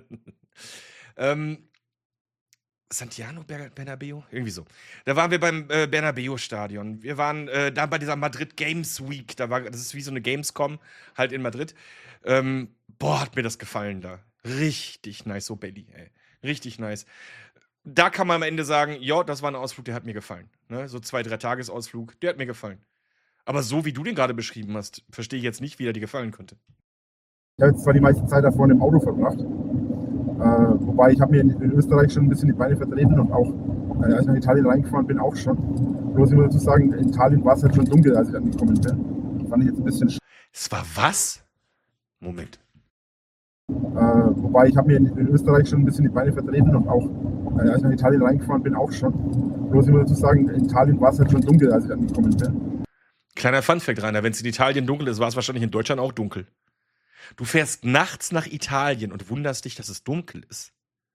Speaker 1: Santiano Bernabéu? Irgendwie so. Da waren wir beim Bernabéu-Stadion. Wir waren da bei dieser Madrid Games Week. Das ist wie so eine Gamescom, halt in Madrid. Hat mir das gefallen da. Richtig nice, so Belly, ey. Richtig nice. Da kann man am Ende sagen, ja, das war ein Ausflug, der hat mir gefallen. Ne? So 2-3 Tagesausflug, der hat mir gefallen. Aber so wie du den gerade beschrieben hast, verstehe ich jetzt nicht, wie der dir gefallen könnte.
Speaker 2: Ich habe jetzt zwar die meiste Zeit davor im Auto verbracht, wobei ich habe mir in Österreich schon ein bisschen die Beine vertreten und auch, als ich nach Italien reingefahren bin, auch schon. Bloß ich muss dazu sagen, in Italien war es halt schon dunkel, als ich angekommen bin. Fand ich jetzt ein bisschen.
Speaker 1: Es war was? Moment.
Speaker 2: Wobei ich habe mir in Österreich schon ein bisschen die Beine vertreten und auch, als ich nach Italien reingefahren bin, auch schon. Bloß ich muss dazu sagen, in Italien war es halt schon dunkel, als ich angekommen bin.
Speaker 1: Kleiner Funfact, Rainer, wenn es in Italien dunkel ist, war es wahrscheinlich in Deutschland auch dunkel. Du fährst nachts nach Italien und wunderst dich, dass es dunkel ist.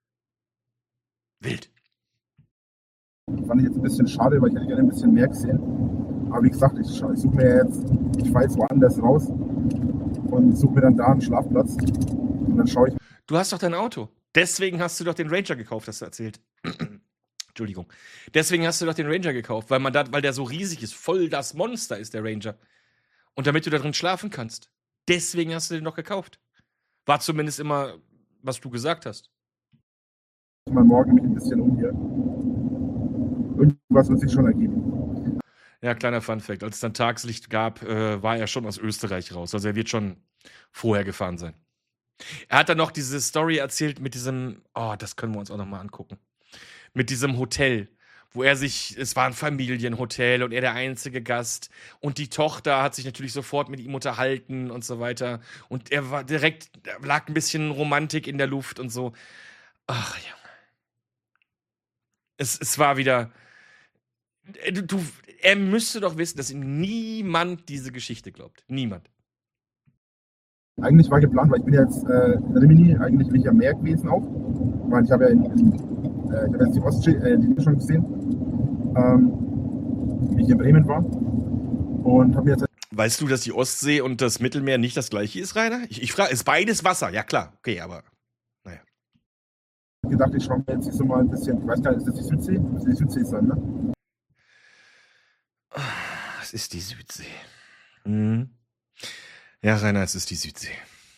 Speaker 1: Wild.
Speaker 2: Fand ich jetzt ein bisschen schade, weil ich hätte gerne ein bisschen mehr gesehen. Aber wie gesagt, ich suche mir ich fahre jetzt woanders raus und suche mir dann da einen Schlafplatz. Und dann schaue ich.
Speaker 1: Du hast doch dein Auto. Deswegen hast du doch den Ranger gekauft, hast du erzählt. Entschuldigung. Deswegen hast du doch den Ranger gekauft, weil der so riesig ist, voll das Monster ist der Ranger. Und damit du da drin schlafen kannst. Deswegen hast du den doch gekauft. War zumindest immer, was du gesagt hast.
Speaker 2: Mal morgen mich ein bisschen um hier. Irgendwas wird sich schon ergeben.
Speaker 1: Ja, kleiner Funfact. Als es dann Tageslicht gab, war er schon aus Österreich raus. Also er wird schon vorher gefahren sein. Er hat dann noch diese Story erzählt mit diesem, das können wir uns auch nochmal angucken. Mit diesem Hotel, es war ein Familienhotel und er der einzige Gast. Und die Tochter hat sich natürlich sofort mit ihm unterhalten und so weiter. Und er war direkt, da lag ein bisschen Romantik in der Luft und so. Ach, Junge. Es war wieder. Er müsste doch wissen, dass ihm niemand diese Geschichte glaubt. Niemand.
Speaker 2: Eigentlich war geplant, weil ich bin ja jetzt in Rimini, eigentlich bin ich am Meer gewesen auch. Weil ich habe ja ich habe jetzt die Ostsee, die schon gesehen, wie ich in Bremen war. Und habe mir jetzt
Speaker 1: Weißt du, dass die Ostsee und das Mittelmeer nicht das gleiche ist, Rainer? Ich frage, ist beides Wasser? Ja, klar. Okay, aber naja.
Speaker 2: gedacht, ich schaue mir jetzt so mal ein bisschen, ich weiß gar nicht, ist das die Südsee? Das müsste die Südsee sein, ne?
Speaker 1: Es ist die Südsee. Mhm. Ja, Rainer, es ist die Südsee.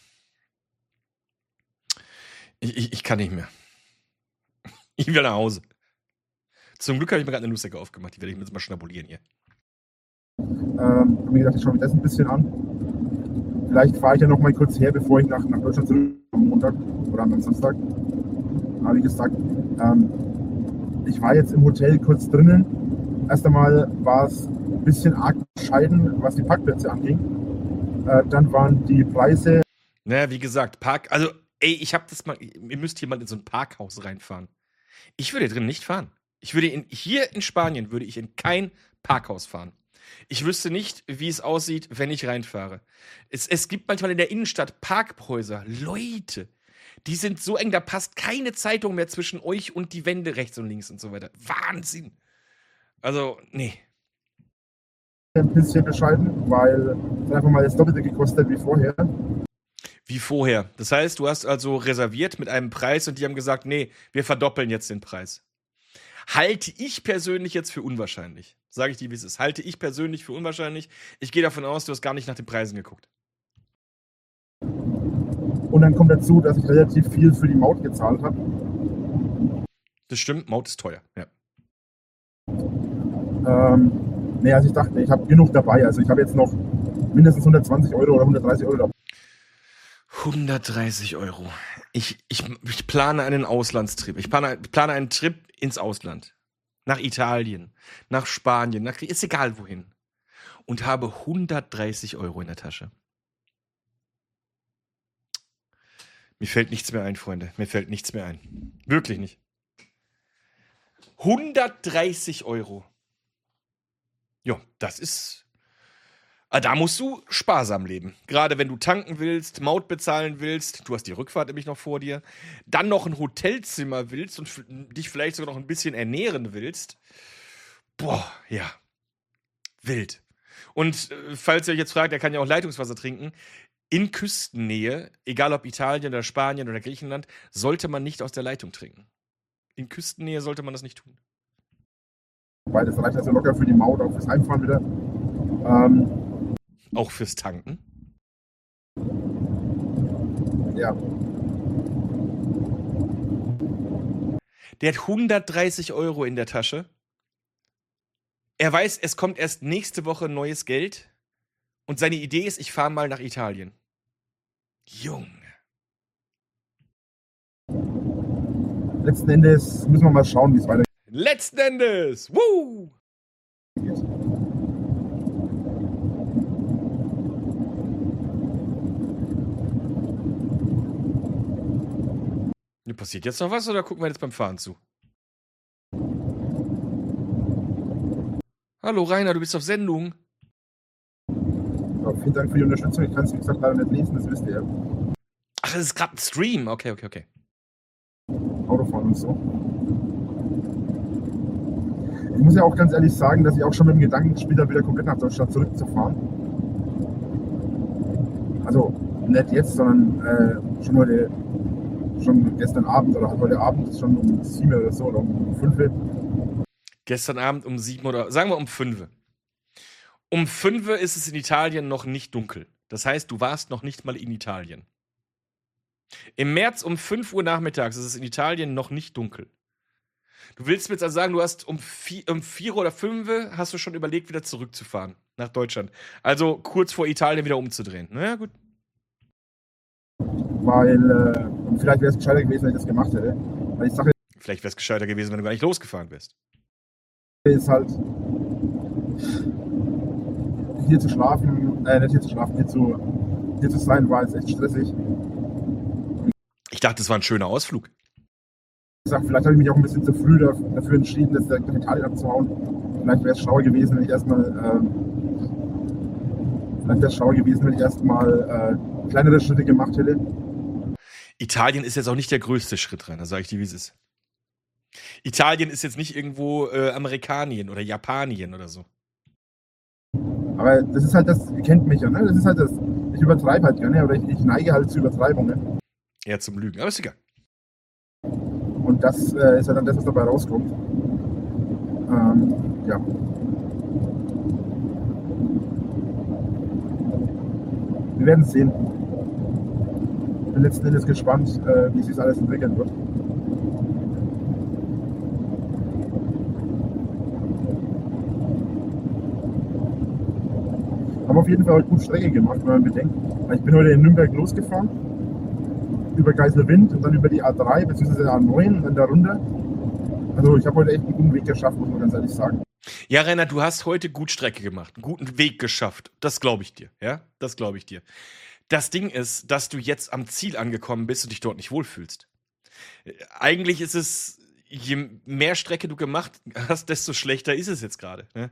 Speaker 1: Ich kann nicht mehr. Ich will nach Hause. Zum Glück habe ich mir gerade eine Nussecke aufgemacht. Die werde ich mir jetzt mal schnabulieren hier.
Speaker 2: Habe mir gedacht, ich schaue mir das ein bisschen an. Vielleicht fahre ich ja noch mal kurz her, bevor ich nach Deutschland zurück am Montag oder am Samstag. Habe ich gesagt, ich war jetzt im Hotel kurz drinnen. Erst einmal war es ein bisschen arg bescheiden, was die Parkplätze anging. Dann waren die Preise.
Speaker 1: Naja, wie gesagt, also, ey, ihr müsst hier mal in so ein Parkhaus reinfahren. Ich würde hier drin nicht fahren. Hier in Spanien würde ich in kein Parkhaus fahren. Ich wüsste nicht, wie es aussieht, wenn ich reinfahre. Es gibt manchmal in der Innenstadt Parkhäuser, Leute, die sind so eng, da passt keine Zeitung mehr zwischen euch und die Wände rechts und links und so weiter. Wahnsinn. Also, nee.
Speaker 2: Ein bisschen bescheiden, weil es einfach mal das Doppelte gekostet wie vorher.
Speaker 1: Wie vorher. Das heißt, du hast also reserviert mit einem Preis und die haben gesagt, nee, wir verdoppeln jetzt den Preis. Halte ich persönlich jetzt für unwahrscheinlich. Sage ich dir, wie es ist. Halte ich persönlich für unwahrscheinlich. Ich gehe davon aus, du hast gar nicht nach den Preisen geguckt.
Speaker 2: Und dann kommt dazu, dass ich relativ viel für die Maut gezahlt habe.
Speaker 1: Das stimmt, Maut ist teuer, ja.
Speaker 2: Also ich dachte, ich habe genug dabei. Also ich habe jetzt noch mindestens 120 Euro oder 130 Euro dabei.
Speaker 1: 130 Euro. Ich plane einen Auslandstrip. Ich plane einen Trip ins Ausland. Nach Italien, nach Spanien, ist egal wohin. Und habe 130 Euro in der Tasche. Mir fällt nichts mehr ein, Freunde. Mir fällt nichts mehr ein. Wirklich nicht. 130 Euro. Ja, das ist. Da musst du sparsam leben. Gerade wenn du tanken willst, Maut bezahlen willst, du hast die Rückfahrt nämlich noch vor dir, dann noch ein Hotelzimmer willst und dich vielleicht sogar noch ein bisschen ernähren willst. Boah, ja. Wild. Und falls ihr euch jetzt fragt, er kann ja auch Leitungswasser trinken. In Küstennähe, egal ob Italien oder Spanien oder Griechenland, sollte man nicht aus der Leitung trinken. In Küstennähe sollte man das nicht tun.
Speaker 2: Weil das reicht also locker für die Maut, auch fürs Heimfahren wieder.
Speaker 1: Auch fürs Tanken?
Speaker 2: Ja.
Speaker 1: Der hat 130 Euro in der Tasche. Er weiß, es kommt erst nächste Woche neues Geld. Und seine Idee ist, ich fahre mal nach Italien. Junge.
Speaker 2: Letzten Endes müssen wir mal schauen, wie es weitergeht.
Speaker 1: Letzten Endes! Woo! Passiert jetzt noch was oder gucken wir jetzt beim Fahren zu? Hallo Rainer, du bist auf Sendung.
Speaker 2: Ja, vielen Dank für die Unterstützung. Ich kann es, wie gesagt, leider nicht lesen, das wisst ihr ja.
Speaker 1: Ach, das ist gerade ein Stream. Okay.
Speaker 2: Autofahren und so. Ich muss ja auch ganz ehrlich sagen, dass ich auch schon mit dem Gedanken gespielt habe, wieder komplett nach Deutschland zurückzufahren. Also nicht jetzt, sondern schon gestern Abend oder heute Abend, schon um 7 oder so oder um 5.
Speaker 1: Gestern Abend um 7 oder sagen wir um 5. Um 5 ist es in Italien noch nicht dunkel. Das heißt, du warst noch nicht mal in Italien. Im März um 5 Uhr nachmittags ist es in Italien noch nicht dunkel. Du willst mir jetzt also sagen, du hast um 4 oder 5 hast du schon überlegt, wieder zurückzufahren nach Deutschland. Also kurz vor Italien wieder umzudrehen. Naja, gut.
Speaker 2: Weil, vielleicht wäre es gescheiter gewesen, wenn ich das gemacht hätte. Weil ich sage,
Speaker 1: vielleicht wäre es gescheiter gewesen, wenn du gar nicht losgefahren wärst.
Speaker 2: ist halt hier zu schlafen, nicht hier zu schlafen, hier zu sein, war jetzt echt stressig.
Speaker 1: Ich dachte, es war ein schöner Ausflug.
Speaker 2: Ich sag, vielleicht habe ich mich auch ein bisschen zu früh dafür entschieden, jetzt direkt nach Italien abzuhauen. Vielleicht wäre es schlauer gewesen, wenn ich erstmal kleinere Schritte gemacht hätte.
Speaker 1: Italien ist jetzt auch nicht der größte Schritt rein, da sage ich dir, wie es ist. Italien ist jetzt nicht irgendwo Amerikanien oder Japanien oder so.
Speaker 2: Aber das ist halt das, ihr kennt mich ja, ne? Das ist halt das, ich übertreibe halt gerne, oder ich neige halt zu Übertreibungen.
Speaker 1: Eher zum Lügen, aber ist egal.
Speaker 2: Und das ist halt dann das, was dabei rauskommt. Ja. Wir werden es sehen. Bin letzten Endes gespannt, wie sich alles entwickeln wird. Haben auf jeden Fall heute gut Strecke gemacht, wenn man bedenkt. Ich bin heute in Nürnberg losgefahren, über Geiselwind und dann über die A3 bzw. A9 und dann da runter. Also ich habe heute echt einen guten Weg geschafft, muss man ganz ehrlich sagen.
Speaker 1: Ja, Rainer, du hast heute gut Strecke gemacht, einen guten Weg geschafft. Das glaube ich dir, ja? Das glaube ich dir. Das Ding ist, dass du jetzt am Ziel angekommen bist und dich dort nicht wohlfühlst. Eigentlich ist es, je mehr Strecke du gemacht hast, desto schlechter ist es jetzt gerade, ne?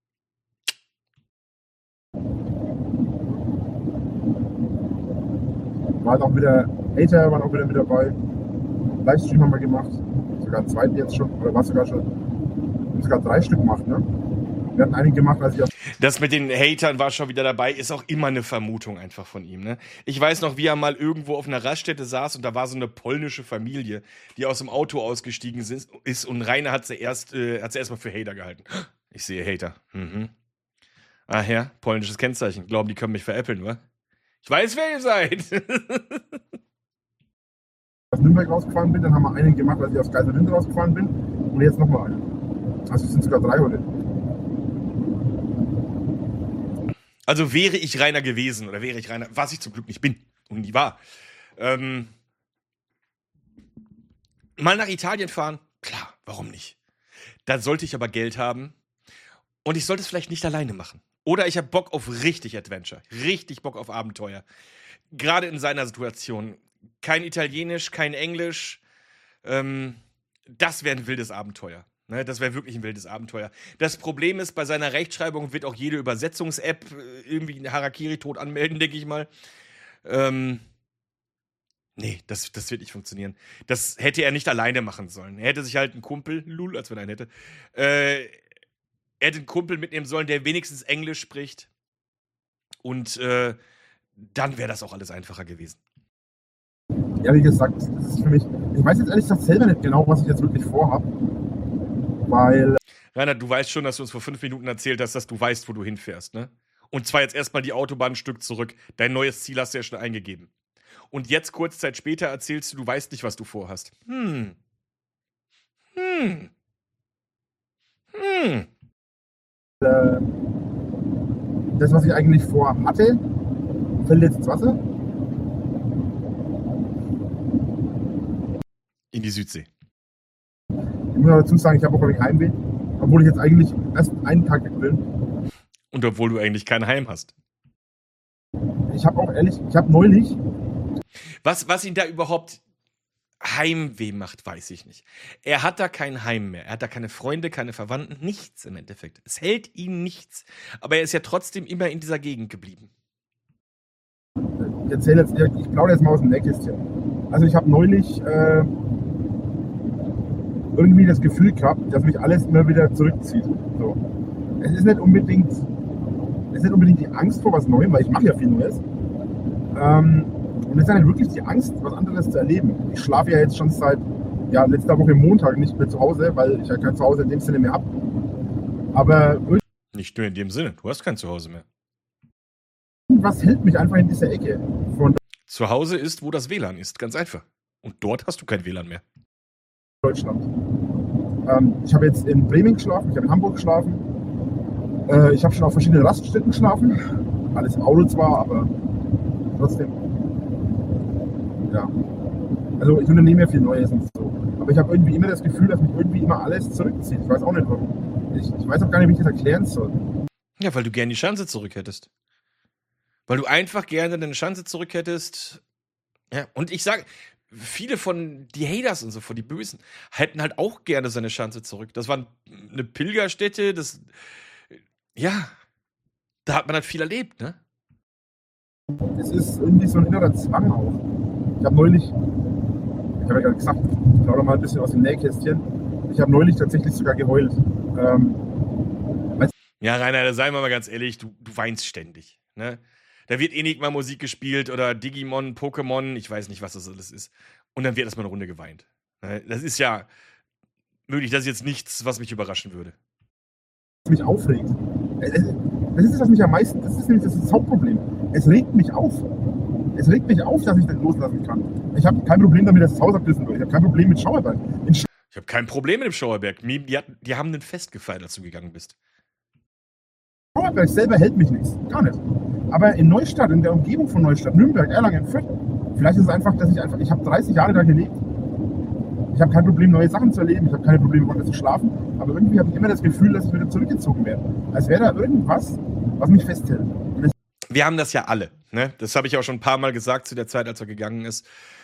Speaker 2: Waren auch wieder Hater, waren auch wieder mit dabei. Livestream haben wir gemacht. Sogar einen zweiten jetzt schon. Oder war es sogar schon? Wir haben sogar 3 Stück gemacht, ne? Wir hatten einen gemacht, als ich
Speaker 1: Das mit den Hatern war schon wieder dabei, ist auch immer eine Vermutung einfach von ihm, ne? Ich weiß noch, wie er mal irgendwo auf einer Raststätte saß und da war so eine polnische Familie, die aus dem Auto ausgestiegen ist und Rainer hat sie erstmal für Hater gehalten. Ich sehe Hater. Mhm. Ach ja, polnisches Kennzeichen. Glauben, die können mich veräppeln, wa? Ich weiß, wer ihr seid.
Speaker 2: aus Nürnberg rausgefahren bin, dann haben wir einen gemacht, als ich aus Geiselwind rausgefahren bin und jetzt nochmal einen. Also es sind sogar 3 heute.
Speaker 1: Also wäre ich Rainer gewesen oder wäre ich Rainer, was ich zum Glück nicht bin und nie war, mal nach Italien fahren, klar, warum nicht? Da sollte ich aber Geld haben und ich sollte es vielleicht nicht alleine machen. Oder ich habe Bock auf richtig Adventure, richtig Bock auf Abenteuer. Gerade in seiner Situation. Kein Italienisch, kein Englisch. Das wäre ein wildes Abenteuer. Ne? Das wäre wirklich ein wildes Abenteuer. Das Problem ist, bei seiner Rechtschreibung wird auch jede Übersetzungs-App irgendwie einen Harakiri-Tod anmelden, denke ich mal. Nee, das wird nicht funktionieren. Das hätte er nicht alleine machen sollen. Er hätte sich halt einen Kumpel, Lul, als wenn er einen hätte, er hätte einen Kumpel mitnehmen sollen, der wenigstens Englisch spricht. Und dann wäre das auch alles einfacher gewesen.
Speaker 2: Ja, wie gesagt, das ist für mich. Ich weiß jetzt ehrlich gesagt selber nicht genau, was ich jetzt wirklich vorhabe. Weil.
Speaker 1: Rainer, du weißt schon, dass du uns vor 5 Minuten erzählt hast, dass du weißt, wo du hinfährst, ne? Und zwar jetzt erstmal die Autobahn ein Stück zurück. Dein neues Ziel hast du ja schon eingegeben. Und jetzt, kurze Zeit später, erzählst du weißt nicht, was du vorhast.
Speaker 2: Das, was ich eigentlich vorhatte, fällt jetzt ins Wasser.
Speaker 1: In die Südsee.
Speaker 2: Ich muss dazu sagen, ich habe auch ein Heimweh, obwohl ich jetzt eigentlich erst einen Tag weg bin.
Speaker 1: Und obwohl du eigentlich kein Heim hast.
Speaker 2: Ich habe neulich.
Speaker 1: Was ihn da überhaupt Heimweh macht, weiß ich nicht. Er hat da kein Heim mehr. Er hat da keine Freunde, keine Verwandten, nichts im Endeffekt. Es hält ihn nichts. Aber er ist ja trotzdem immer in dieser Gegend geblieben.
Speaker 2: Ich plaudere jetzt mal aus dem Nähkästchen. Also ich habe neulich irgendwie das Gefühl gehabt, dass mich alles immer wieder zurückzieht. So. Es ist nicht unbedingt die Angst vor was Neuem, weil ich mache ja viel Neues. Und es ist dann wirklich die Angst, was anderes zu erleben. Ich schlafe ja jetzt schon seit letzter Woche Montag nicht mehr zu Hause, weil ich ja kein Zuhause in dem Sinne mehr habe. Aber
Speaker 1: nicht nur in dem Sinne, du hast kein Zuhause mehr.
Speaker 2: Was hält mich einfach in dieser Ecke?
Speaker 1: Zuhause ist, wo das WLAN ist, ganz einfach. Und dort hast du kein WLAN mehr.
Speaker 2: Deutschland. Ich habe jetzt in Bremen geschlafen, ich habe in Hamburg geschlafen. Ich habe schon auf verschiedenen Raststätten geschlafen. Alles im Auto zwar, aber trotzdem. Ja. Also ich unternehme ja viel Neues und so. Aber ich habe irgendwie immer das Gefühl, dass mich irgendwie immer alles zurückzieht. Ich weiß auch nicht warum. Ich weiß auch gar nicht, wie ich das erklären soll.
Speaker 1: Ja, weil du gerne die Chance zurück hättest. Weil du einfach gerne deine Chance zurück hättest. Ja, und ich sage, viele von die Haters und so, von die Bösen, hätten halt auch gerne seine Chance zurück. Das war eine Pilgerstätte, ja, da hat man halt viel erlebt, ne?
Speaker 2: Es ist irgendwie so ein innerer Zwang auch. Ich habe ja gerade gesagt, ich plaudere mal ein bisschen aus dem Nähkästchen. Ich habe neulich tatsächlich sogar geheult.
Speaker 1: Ja, Rainer, seien wir mal ganz ehrlich, du weinst ständig, ne? Da wird eh nicht mal Musik gespielt oder Digimon, Pokémon, ich weiß nicht, was das alles ist. Und dann wird erstmal eine Runde geweint. Ne? Das ist ja möglich, das ist jetzt nichts, was mich überraschen würde.
Speaker 2: Was mich aufregt. Das ist es, was mich am meisten, das ist das Hauptproblem. Es regt mich auf. Es regt mich auf, dass ich das loslassen kann. Ich habe kein Problem damit, dass das Haus abgerissen wird. Ich habe kein Problem mit Schauerberg.
Speaker 1: Ich habe kein Problem mit dem Schauerberg. Die haben ein Fest gefeiert, als du gegangen bist.
Speaker 2: Schauerberg selber hält mich nichts. Gar nicht. Aber in Neustadt, in der Umgebung von Neustadt, Nürnberg, Erlangen, Fürth, vielleicht ist es einfach, dass ich habe 30 Jahre da gelebt. Ich habe kein Problem, neue Sachen zu erleben. Ich habe keine Probleme, woanders zu schlafen. Aber irgendwie habe ich immer das Gefühl, dass ich wieder zurückgezogen werde. Als wäre da irgendwas, was mich festhält.
Speaker 1: Wir haben das ja alle, ne? Das habe ich auch schon ein paar Mal gesagt zu der Zeit, als er gegangen ist.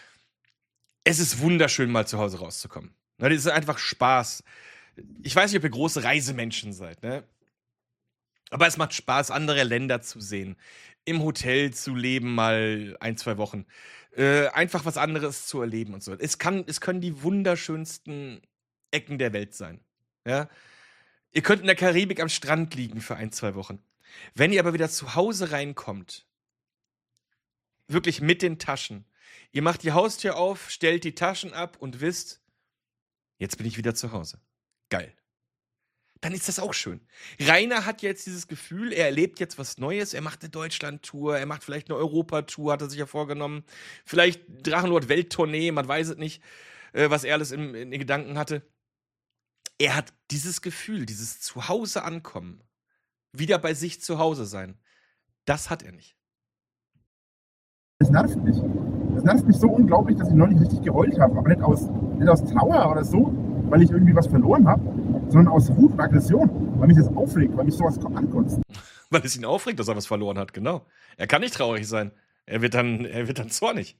Speaker 1: Es ist wunderschön, mal zu Hause rauszukommen. Ne? Das ist einfach Spaß. Ich weiß nicht, ob ihr große Reisemenschen seid, ne? Aber es macht Spaß, andere Länder zu sehen. Im Hotel zu leben, mal 1-2 Wochen. Einfach was anderes zu erleben und so. Es können die wunderschönsten Ecken der Welt sein. Ja? Ihr könnt in der Karibik am Strand liegen für 1-2 Wochen. Wenn ihr aber wieder zu Hause reinkommt, wirklich mit den Taschen, ihr macht die Haustür auf, stellt die Taschen ab und wisst, jetzt bin ich wieder zu Hause. Geil. Dann ist das auch schön. Rainer hat jetzt dieses Gefühl, er erlebt jetzt was Neues, er macht eine Deutschland-Tour, er macht vielleicht eine Europa-Tour, hat er sich ja vorgenommen, vielleicht Drachenlord-Welttournee, man weiß es nicht, was er alles in den Gedanken hatte. Er hat dieses Gefühl, dieses Zuhause ankommen, wieder bei sich zu Hause sein, das hat er nicht.
Speaker 2: Das nervt mich. Das nervt mich so unglaublich, dass ich neulich richtig geheult habe, aber nicht aus Trauer oder so, weil ich irgendwie was verloren habe, sondern aus Wut und Aggression, weil mich das aufregt, weil mich sowas ankotzt.
Speaker 1: Weil es ihn aufregt, dass er was verloren hat, genau. Er kann nicht traurig sein. Er wird dann zornig.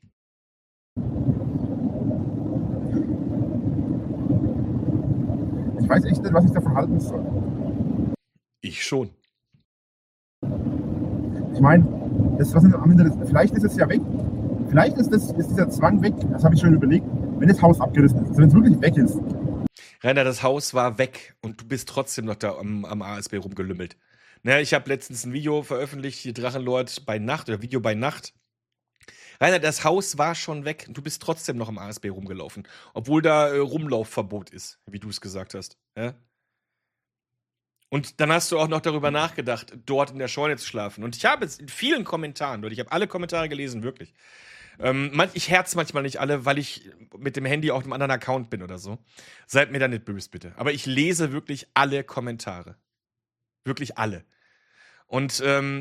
Speaker 2: Ich weiß echt nicht, was ich davon halten soll.
Speaker 1: Ich schon.
Speaker 2: Ich meine, vielleicht ist es ja weg. Vielleicht ist dieser Zwang weg, das habe ich schon überlegt, wenn das Haus abgerissen ist, also wenn es wirklich weg ist.
Speaker 1: Rainer, das Haus war weg und du bist trotzdem noch da am ASB rumgelümmelt. Naja, ich habe letztens ein Video veröffentlicht, hier Drachenlord bei Nacht oder Video bei Nacht. Rainer, das Haus war schon weg und du bist trotzdem noch am ASB rumgelaufen, obwohl da Rumlaufverbot ist, wie du es gesagt hast. Ja? Und dann hast du auch noch darüber nachgedacht, dort in der Scheune zu schlafen. Und ich habe es in vielen Kommentaren, ich habe alle Kommentare gelesen, wirklich. Ich herz manchmal nicht alle, weil ich mit dem Handy auf einem anderen Account bin oder so. Seid mir da nicht böse, bitte. Aber ich lese wirklich alle Kommentare. Wirklich alle. Und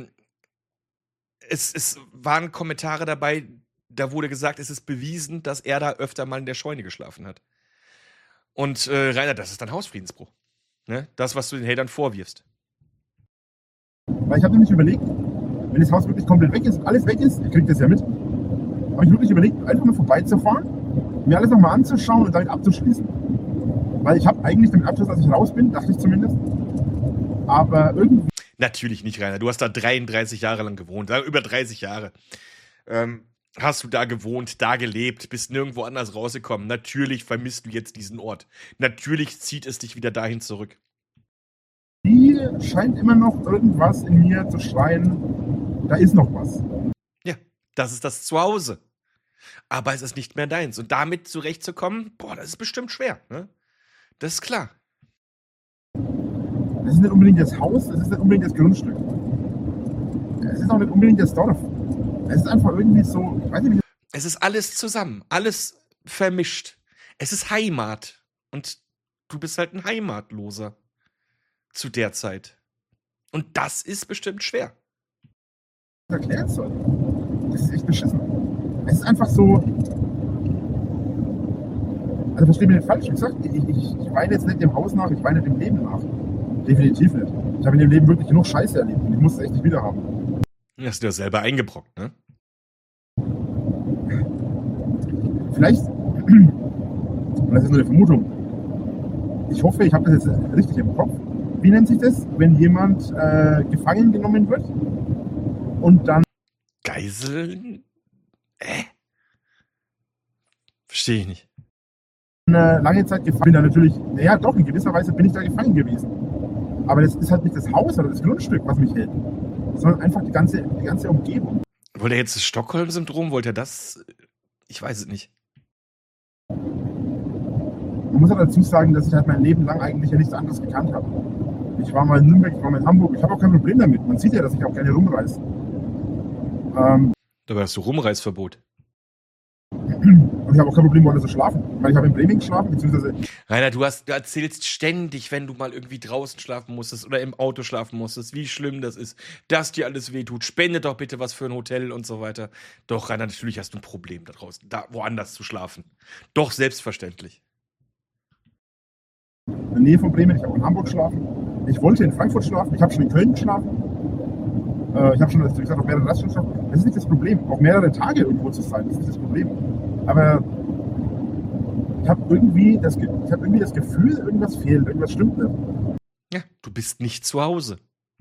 Speaker 1: es waren Kommentare dabei, da wurde gesagt, es ist bewiesen, dass er da öfter mal in der Scheune geschlafen hat. Und Rainer, das ist dann Hausfriedensbruch. Ne? Das, was du den Hatern vorwirfst.
Speaker 2: Weil ich habe nämlich überlegt, wenn das Haus wirklich komplett weg ist, alles weg ist, ihr kriegt das ja mit, habe ich wirklich überlegt, einfach mal vorbeizufahren, mir alles nochmal anzuschauen und damit abzuschließen. Weil ich habe eigentlich damit abgeschlossen, dass ich raus bin, dachte ich zumindest. Aber irgendwie...
Speaker 1: Natürlich nicht, Rainer. Du hast da 33 Jahre lang gewohnt, über 30 Jahre. Hast du da gewohnt, da gelebt, bist nirgendwo anders rausgekommen. Natürlich vermisst du jetzt diesen Ort. Natürlich zieht es dich wieder dahin zurück.
Speaker 2: Hier scheint immer noch irgendwas in mir zu schreien, da ist noch was.
Speaker 1: Ja, das ist das Zuhause. Aber es ist nicht mehr deins. Und damit zurechtzukommen, das ist bestimmt schwer. Ne? Das ist klar.
Speaker 2: Es ist nicht unbedingt das Haus, es ist nicht unbedingt das Grundstück. Es ist auch nicht unbedingt das Dorf. Es ist einfach irgendwie so, ich weiß nicht,
Speaker 1: es ist alles zusammen, alles vermischt. Es ist Heimat. Und du bist halt ein Heimatloser. Zu der Zeit. Und das ist bestimmt schwer.
Speaker 2: Was ich erklären soll. Das ist echt beschissen. Es ist einfach so. Also verstehe mich nicht falsch. Wie gesagt, ich weine jetzt nicht dem Haus nach, ich weine dem Leben nach. Definitiv nicht. Ich habe in dem Leben wirklich genug Scheiße erlebt und ich muss es echt nicht wieder haben.
Speaker 1: Hast du ja selber eingebrockt, ne?
Speaker 2: Vielleicht, und das ist nur eine Vermutung, ich hoffe, ich habe das jetzt richtig im Kopf. Wie nennt sich das, wenn jemand gefangen genommen wird und dann
Speaker 1: Geiseln? Verstehe ich nicht.
Speaker 2: lange Zeit gefangen bin? Dann natürlich, naja doch, in gewisser Weise bin ich da gefangen gewesen. Aber das ist halt nicht das Haus oder das Grundstück, was mich hält, sondern einfach die ganze Umgebung.
Speaker 1: Wollte er jetzt das Stockholm-Syndrom? Wollte er das? Ich weiß es nicht.
Speaker 2: Man muss halt dazu sagen, dass ich halt mein Leben lang eigentlich ja nichts anderes gekannt habe. Ich war mal in Nürnberg, ich war mal in Hamburg. Ich habe auch kein Problem damit. Man sieht ja, dass ich auch gerne rumreise.
Speaker 1: Dabei hast du Rumreisverbot.
Speaker 2: Und ich habe auch kein Problem, woanders zu schlafen. Ich meine, ich habe in Bremen geschlafen, beziehungsweise
Speaker 1: Rainer, du erzählst ständig, wenn du mal irgendwie draußen schlafen musstest oder im Auto schlafen musstest, wie schlimm das ist, dass dir alles wehtut. Spende doch bitte was für ein Hotel und so weiter. Doch, Rainer, natürlich hast du ein Problem da draußen, da woanders zu schlafen. Doch, selbstverständlich.
Speaker 2: in der Nähe von Bremen, ich habe auch in Hamburg geschlafen. Ich wollte in Frankfurt schlafen, ich habe schon in Köln geschlafen. Ich habe schon, wie gesagt, auf mehrere Raststätten geschlafen. Das ist nicht das Problem. Auch mehrere Tage irgendwo zu sein, das ist nicht das Problem. Aber ich habe irgendwie das Gefühl, irgendwas fehlt, irgendwas stimmt nicht.
Speaker 1: Ja, du bist nicht zu Hause.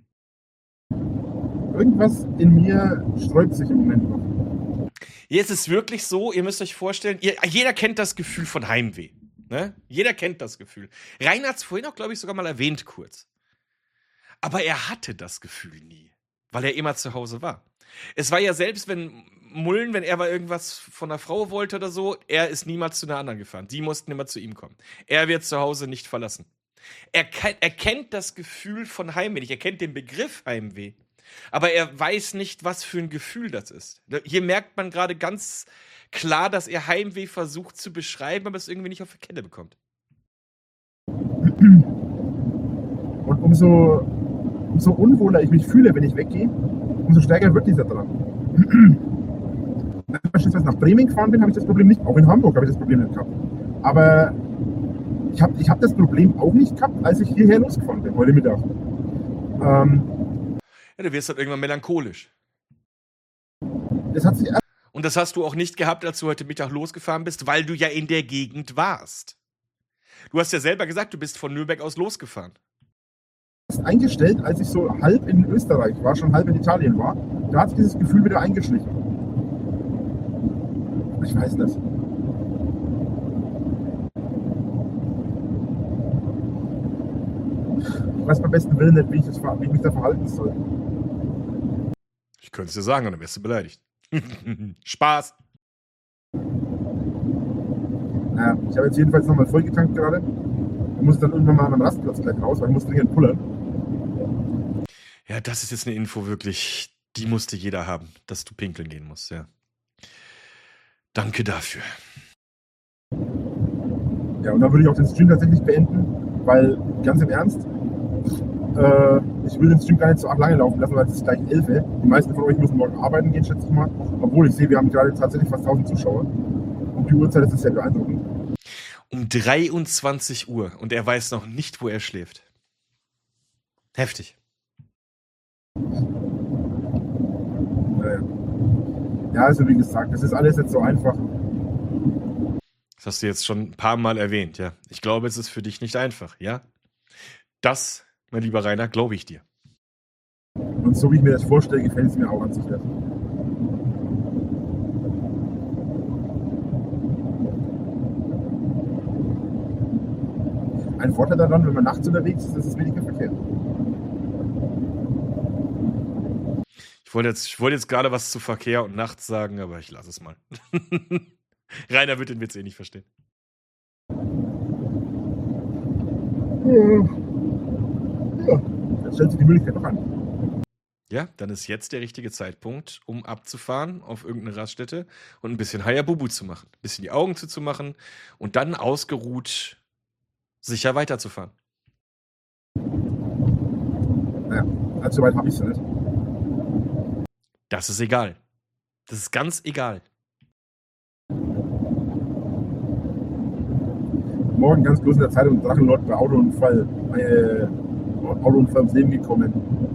Speaker 2: Irgendwas in mir sträubt sich im Moment noch.
Speaker 1: Jetzt ist es wirklich so, ihr müsst euch vorstellen, jeder kennt das Gefühl von Heimweh. Ne? Jeder kennt das Gefühl. Rainer hat es vorhin auch, glaube ich, sogar mal erwähnt kurz. Aber er hatte das Gefühl nie, weil er immer zu Hause war. Es war ja selbst, wenn er mal irgendwas von einer Frau wollte oder so, er ist niemals zu einer anderen gefahren. Die mussten immer zu ihm kommen. Er wird zu Hause nicht verlassen. Er kennt das Gefühl von Heimweh nicht. Er kennt den Begriff Heimweh. Aber er weiß nicht, was für ein Gefühl das ist. Hier merkt man gerade ganz klar, dass er Heimweh versucht zu beschreiben, aber es irgendwie nicht auf die Kette bekommt.
Speaker 2: Und umso unwohler ich mich fühle, wenn ich weggehe, umso stärker wird dieser Drang. Wenn ich beispielsweise nach Bremen gefahren bin, habe ich das Problem nicht. Auch in Hamburg habe ich das Problem nicht gehabt. Aber ich hab das Problem auch nicht gehabt, als ich hierher losgefahren bin, heute Mittag.
Speaker 1: Ja, du wirst halt irgendwann melancholisch.
Speaker 2: Das hat sich
Speaker 1: Und das hast du auch nicht gehabt, als du heute Mittag losgefahren bist, weil du ja in der Gegend warst. Du hast ja selber gesagt, du bist von Nürnberg aus losgefahren.
Speaker 2: erst eingestellt, als ich so halb in Österreich war, schon halb in Italien war. Da hat sich dieses Gefühl wieder eingeschlichen. Ich weiß nicht. Ich weiß beim besten Willen nicht, wie ich mich da verhalten soll.
Speaker 1: Ich könnte es dir sagen, und dann wärst du beleidigt. Spaß.
Speaker 2: Naja, ich habe jetzt jedenfalls nochmal vollgetankt gerade. Ich muss dann irgendwann mal an einem Rastplatz gleich raus, weil ich muss dringend pullern.
Speaker 1: Ja, das ist jetzt eine Info wirklich, die musste jeder haben, dass du pinkeln gehen musst, ja. Danke dafür.
Speaker 2: Ja, und dann würde ich auch den Stream tatsächlich beenden, weil, ganz im Ernst, ich will den Stream gar nicht so arg lange laufen lassen, weil es ist gleich 11 Uhr. Die meisten von euch müssen morgen arbeiten gehen, schätze ich mal. Obwohl ich sehe, wir haben gerade tatsächlich fast 1000 Zuschauer. Um die Uhrzeit ist es sehr beeindruckend.
Speaker 1: Um 23 Uhr und er weiß noch nicht, wo er schläft. Heftig.
Speaker 2: Ja, also wie gesagt, das ist alles jetzt so einfach.
Speaker 1: Das hast du jetzt schon ein paar Mal erwähnt, ja. Ich glaube, es ist für dich nicht einfach, ja. Das, mein lieber Rainer, glaube ich dir.
Speaker 2: Und so wie ich mir das vorstelle, gefällt es mir auch an sich nicht. Ein Vorteil daran, wenn man nachts unterwegs ist, ist es weniger Verkehr.
Speaker 1: Ich wollte jetzt gerade was zu Verkehr und nachts sagen, aber ich lasse es mal. Rainer wird den Witz eh nicht verstehen.
Speaker 2: Ja, dann stellt sich die Möglichkeit noch an.
Speaker 1: Ja, dann ist jetzt der richtige Zeitpunkt, um abzufahren auf irgendeine Raststätte und ein bisschen Hayabubu zu machen. Ein bisschen die Augen zuzumachen und dann ausgeruht sicher weiterzufahren.
Speaker 2: Naja, also soweit habe ich es nicht.
Speaker 1: Das ist egal. Das ist ganz egal.
Speaker 2: Morgen ganz groß in der Zeitung, Drachenlord bei Autounfall. Autounfall ums Leben gekommen.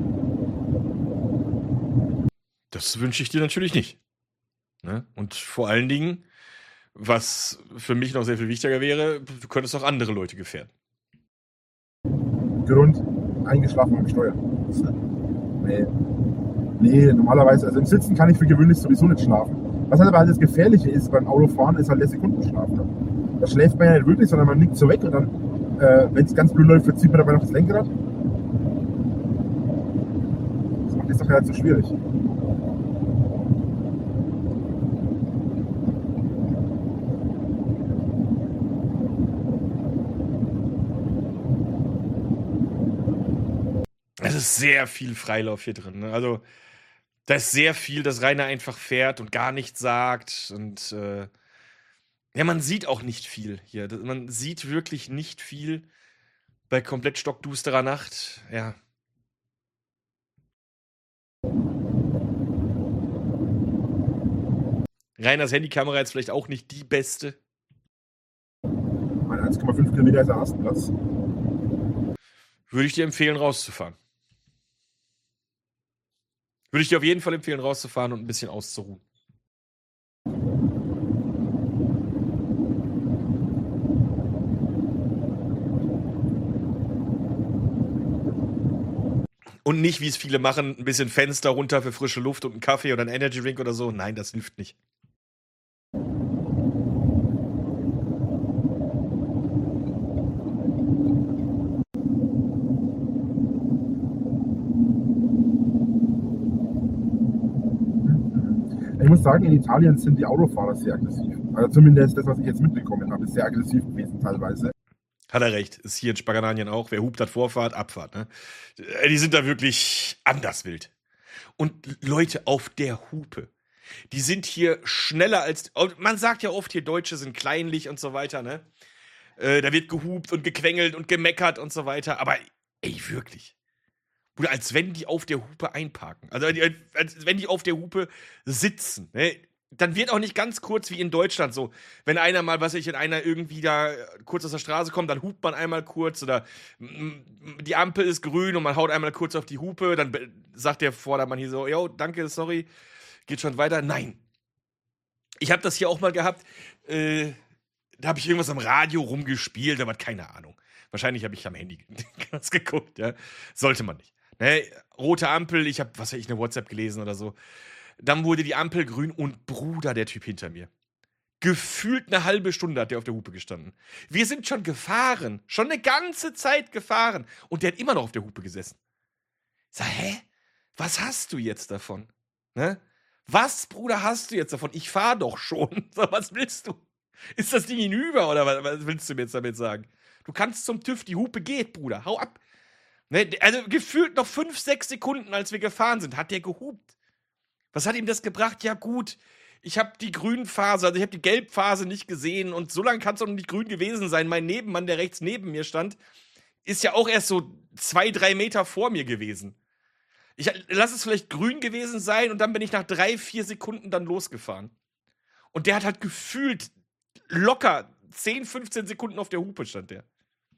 Speaker 1: Das wünsche ich dir natürlich nicht. Ne? Und vor allen Dingen, was für mich noch sehr viel wichtiger wäre, du könntest auch andere Leute gefährden.
Speaker 2: Grund, eingeschlafen am Steuer. Nee, normalerweise, also im Sitzen kann ich für gewöhnlich sowieso nicht schlafen. Was halt aber halt das Gefährliche ist beim Autofahren, ist halt der Sekundenschlaf. Da schläft man ja nicht wirklich, sondern man liegt so weg und dann, wenn es ganz blöd läuft, verzieht man dabei noch das Lenkrad. Das macht die Sache halt so schwierig.
Speaker 1: Es ist sehr viel Freilauf hier drin. Ne? Also, da ist sehr viel, dass Rainer einfach fährt und gar nichts sagt. Und ja, man sieht auch nicht viel hier. Man sieht wirklich nicht viel bei komplett stockdusterer Nacht. Ja. Rainers Handykamera ist vielleicht auch nicht die beste.
Speaker 2: Mein 1,5 Kilometer ist der Rastplatz.
Speaker 1: Würde ich dir empfehlen, rauszufahren. Würde ich dir auf jeden Fall empfehlen, rauszufahren und ein bisschen auszuruhen. Und nicht, wie es viele machen, ein bisschen Fenster runter für frische Luft und einen Kaffee oder einen Energy Drink oder so. Nein, das hilft nicht.
Speaker 2: Ich muss sagen, in Italien sind die Autofahrer sehr aggressiv. Also zumindest das, was ich jetzt mitbekommen habe, ist sehr aggressiv gewesen teilweise.
Speaker 1: Hat er recht. Ist hier in Spagananien auch. Wer hupt, hat Vorfahrt, Abfahrt. Ne? Die sind da wirklich anders wild. Und Leute auf der Hupe. Die sind hier schneller als. Man sagt ja oft, hier Deutsche sind kleinlich und so weiter, ne? Da wird gehupt und gequengelt und gemeckert und so weiter. Aber, ey, wirklich. Oder als wenn die auf der Hupe einparken. Also, als wenn die auf der Hupe sitzen. Ne? Dann wird auch nicht ganz kurz wie in Deutschland so. Wenn einer mal, wenn einer irgendwie da kurz aus der Straße kommt, dann hupt man einmal kurz oder die Ampel ist grün und man haut einmal kurz auf die Hupe, dann sagt der Vordermann hier so, yo, danke, sorry, geht schon weiter. Nein. Ich habe das hier auch mal gehabt, da habe ich irgendwas am Radio rumgespielt, aber keine Ahnung. Wahrscheinlich habe ich am Handy das geguckt, ja. Sollte man nicht. Ne? Rote Ampel, ich habe, eine WhatsApp gelesen oder so. Dann wurde die Ampel grün und Bruder, der Typ hinter mir. Gefühlt eine halbe Stunde hat der auf der Hupe gestanden. Wir sind schon gefahren. Schon eine ganze Zeit gefahren. Und der hat immer noch auf der Hupe gesessen. Ich sag, hä? Was hast du jetzt davon? Ne? Was, Bruder, hast du jetzt davon? Ich fahr doch schon. So, was willst du? Ist das Ding hinüber oder was willst du mir jetzt damit sagen? Du kannst zum TÜV, die Hupe geht, Bruder. Hau ab. Ne? Also gefühlt noch 5, 6 Sekunden, als wir gefahren sind, hat der gehupt. Was hat ihm das gebracht? Ja gut, ich habe die Grünphase, also ich habe die Gelbphase nicht gesehen und so lange kann es doch noch nicht grün gewesen sein. Mein Nebenmann, der rechts neben mir stand, ist ja auch erst so 2, 3 Meter vor mir gewesen. Lass es vielleicht grün gewesen sein und dann bin ich nach 3, 4 Sekunden dann losgefahren. Und der hat halt gefühlt locker 10, 15 Sekunden auf der Hupe stand der.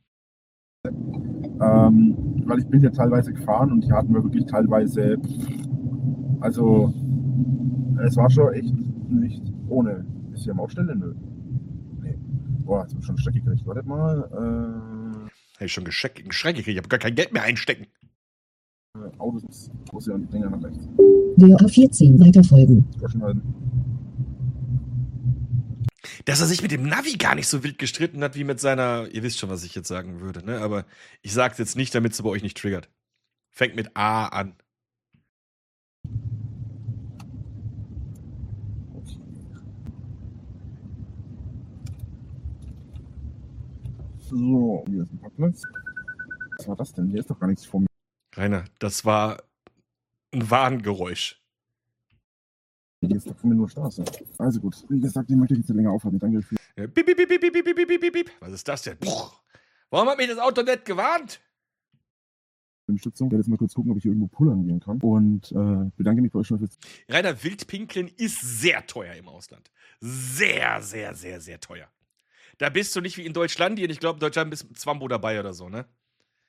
Speaker 2: Weil ich bin hier teilweise gefahren und hier hatten wir wirklich teilweise, also es war schon echt nicht ohne. Ist hier Mautstelle? Nö. Nee. Boah, jetzt hab ich schon eine Strecke gekriegt. Wartet mal.
Speaker 1: Hab ich schon Geschenk gekriegt, ich habe gar kein Geld mehr einstecken.
Speaker 2: Autos muss ja länger nach rechts.
Speaker 3: Der A14 weiterfolgen.
Speaker 1: Dass er sich mit dem Navi gar nicht so wild gestritten hat, wie mit seiner, ihr wisst schon, was ich jetzt sagen würde, ne? Aber ich sag's jetzt nicht, damit es bei euch nicht triggert. Fängt mit A an.
Speaker 2: So, hier ist ein Parkplatz. Was war das denn? Hier ist doch gar nichts vor mir.
Speaker 1: Rainer, das war ein Warngeräusch.
Speaker 2: Hier ist doch vor mir nur Straße. Also gut, wie gesagt, ich möchte jetzt nicht länger aufhalten. Danke für
Speaker 1: Ja, piep, piep, piep, piep, piep, piep, piep, piep, piep. Was ist das denn? Puh. Warum hat mich das Auto nicht gewarnt?
Speaker 2: die Unterstützung. Ich werde jetzt mal kurz gucken, ob ich hier irgendwo pullern gehen kann. Und bedanke mich bei euch schon fürs.
Speaker 1: Rainer, Wildpinkeln ist sehr teuer im Ausland. Sehr, sehr, sehr, sehr teuer. Da bist du nicht wie in Deutschland, und ich glaube, in Deutschland bist du mit Zwambo dabei oder so, ne?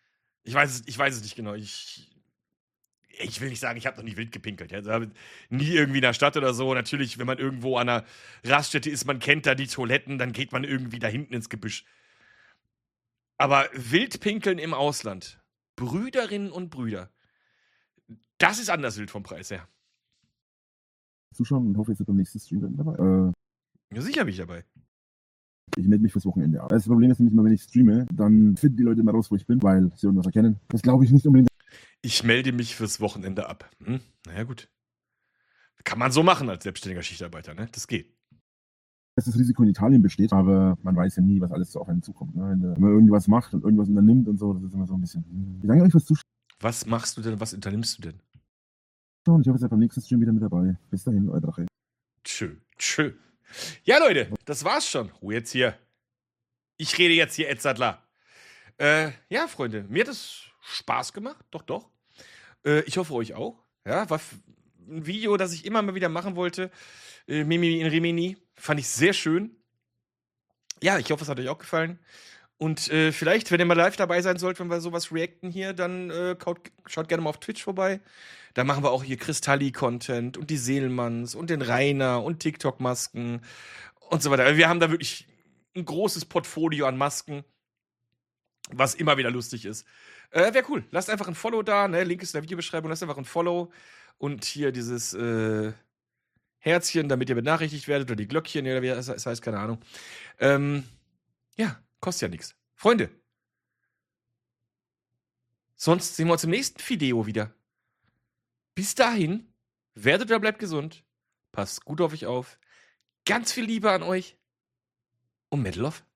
Speaker 1: Ich weiß es nicht genau. Ich will nicht sagen, ich habe noch nie wild gepinkelt. Ja. Also, nie irgendwie in der Stadt oder so. Natürlich, wenn man irgendwo an einer Raststätte ist, man kennt da die Toiletten, dann geht man irgendwie da hinten ins Gebüsch. Aber Wildpinkeln im Ausland, Brüderinnen und Brüder, das ist anders wild vom Preis her.
Speaker 2: Zuschauen und hoffe, ihr seid beim nächsten Stream dann dabei.
Speaker 1: Ja, sicher bin ich dabei.
Speaker 2: Ich melde mich fürs Wochenende ab. Das Problem ist nämlich immer, wenn ich streame, dann finden die Leute immer raus, wo ich bin, weil sie irgendwas erkennen. Das glaube ich nicht unbedingt.
Speaker 1: Ich melde mich fürs Wochenende ab. Naja, gut. Kann man so machen als selbstständiger Schichtarbeiter, ne? Das geht.
Speaker 2: Dass das Risiko in Italien besteht, aber man weiß ja nie, was alles so auf einen zukommt. Ne? Wenn man irgendwas macht und irgendwas unternimmt und so, das ist immer so ein bisschen. Ich danke euch fürs Zuschauen.
Speaker 1: Was machst du denn, was unternimmst du denn?
Speaker 2: Ich hoffe, ihr seid beim nächsten Stream wieder mit dabei. Bis dahin, euer Drache.
Speaker 1: Tschö. Ja, Leute, das war's schon. Ruhe jetzt hier. Ich rede jetzt hier, Ed Sattler. Ja, Freunde, mir hat es Spaß gemacht. Doch. Ich hoffe, euch auch. Ja, war ein Video, das ich immer mal wieder machen wollte. Mimi in Rimini. Fand ich sehr schön. Ja, ich hoffe, es hat euch auch gefallen. Und vielleicht, wenn ihr mal live dabei sein sollt, wenn wir sowas reacten hier, dann schaut gerne mal auf Twitch vorbei. Da machen wir auch hier Kristalli-Content und die Seelmanns und den Rainer und TikTok-Masken und so weiter. Wir haben da wirklich ein großes Portfolio an Masken, was immer wieder lustig ist. Wäre cool. Lasst einfach ein Follow da, ne? Link ist in der Videobeschreibung. Lasst einfach ein Follow und hier dieses Herzchen, damit ihr benachrichtigt werdet, oder die Glöckchen, oder wie das heißt, keine Ahnung. Ja, kostet ja nichts. Freunde, sonst sehen wir uns im nächsten Video wieder. Bis dahin, werdet oder bleibt gesund. Passt gut auf euch auf. Ganz viel Liebe an euch. Und Metal Love.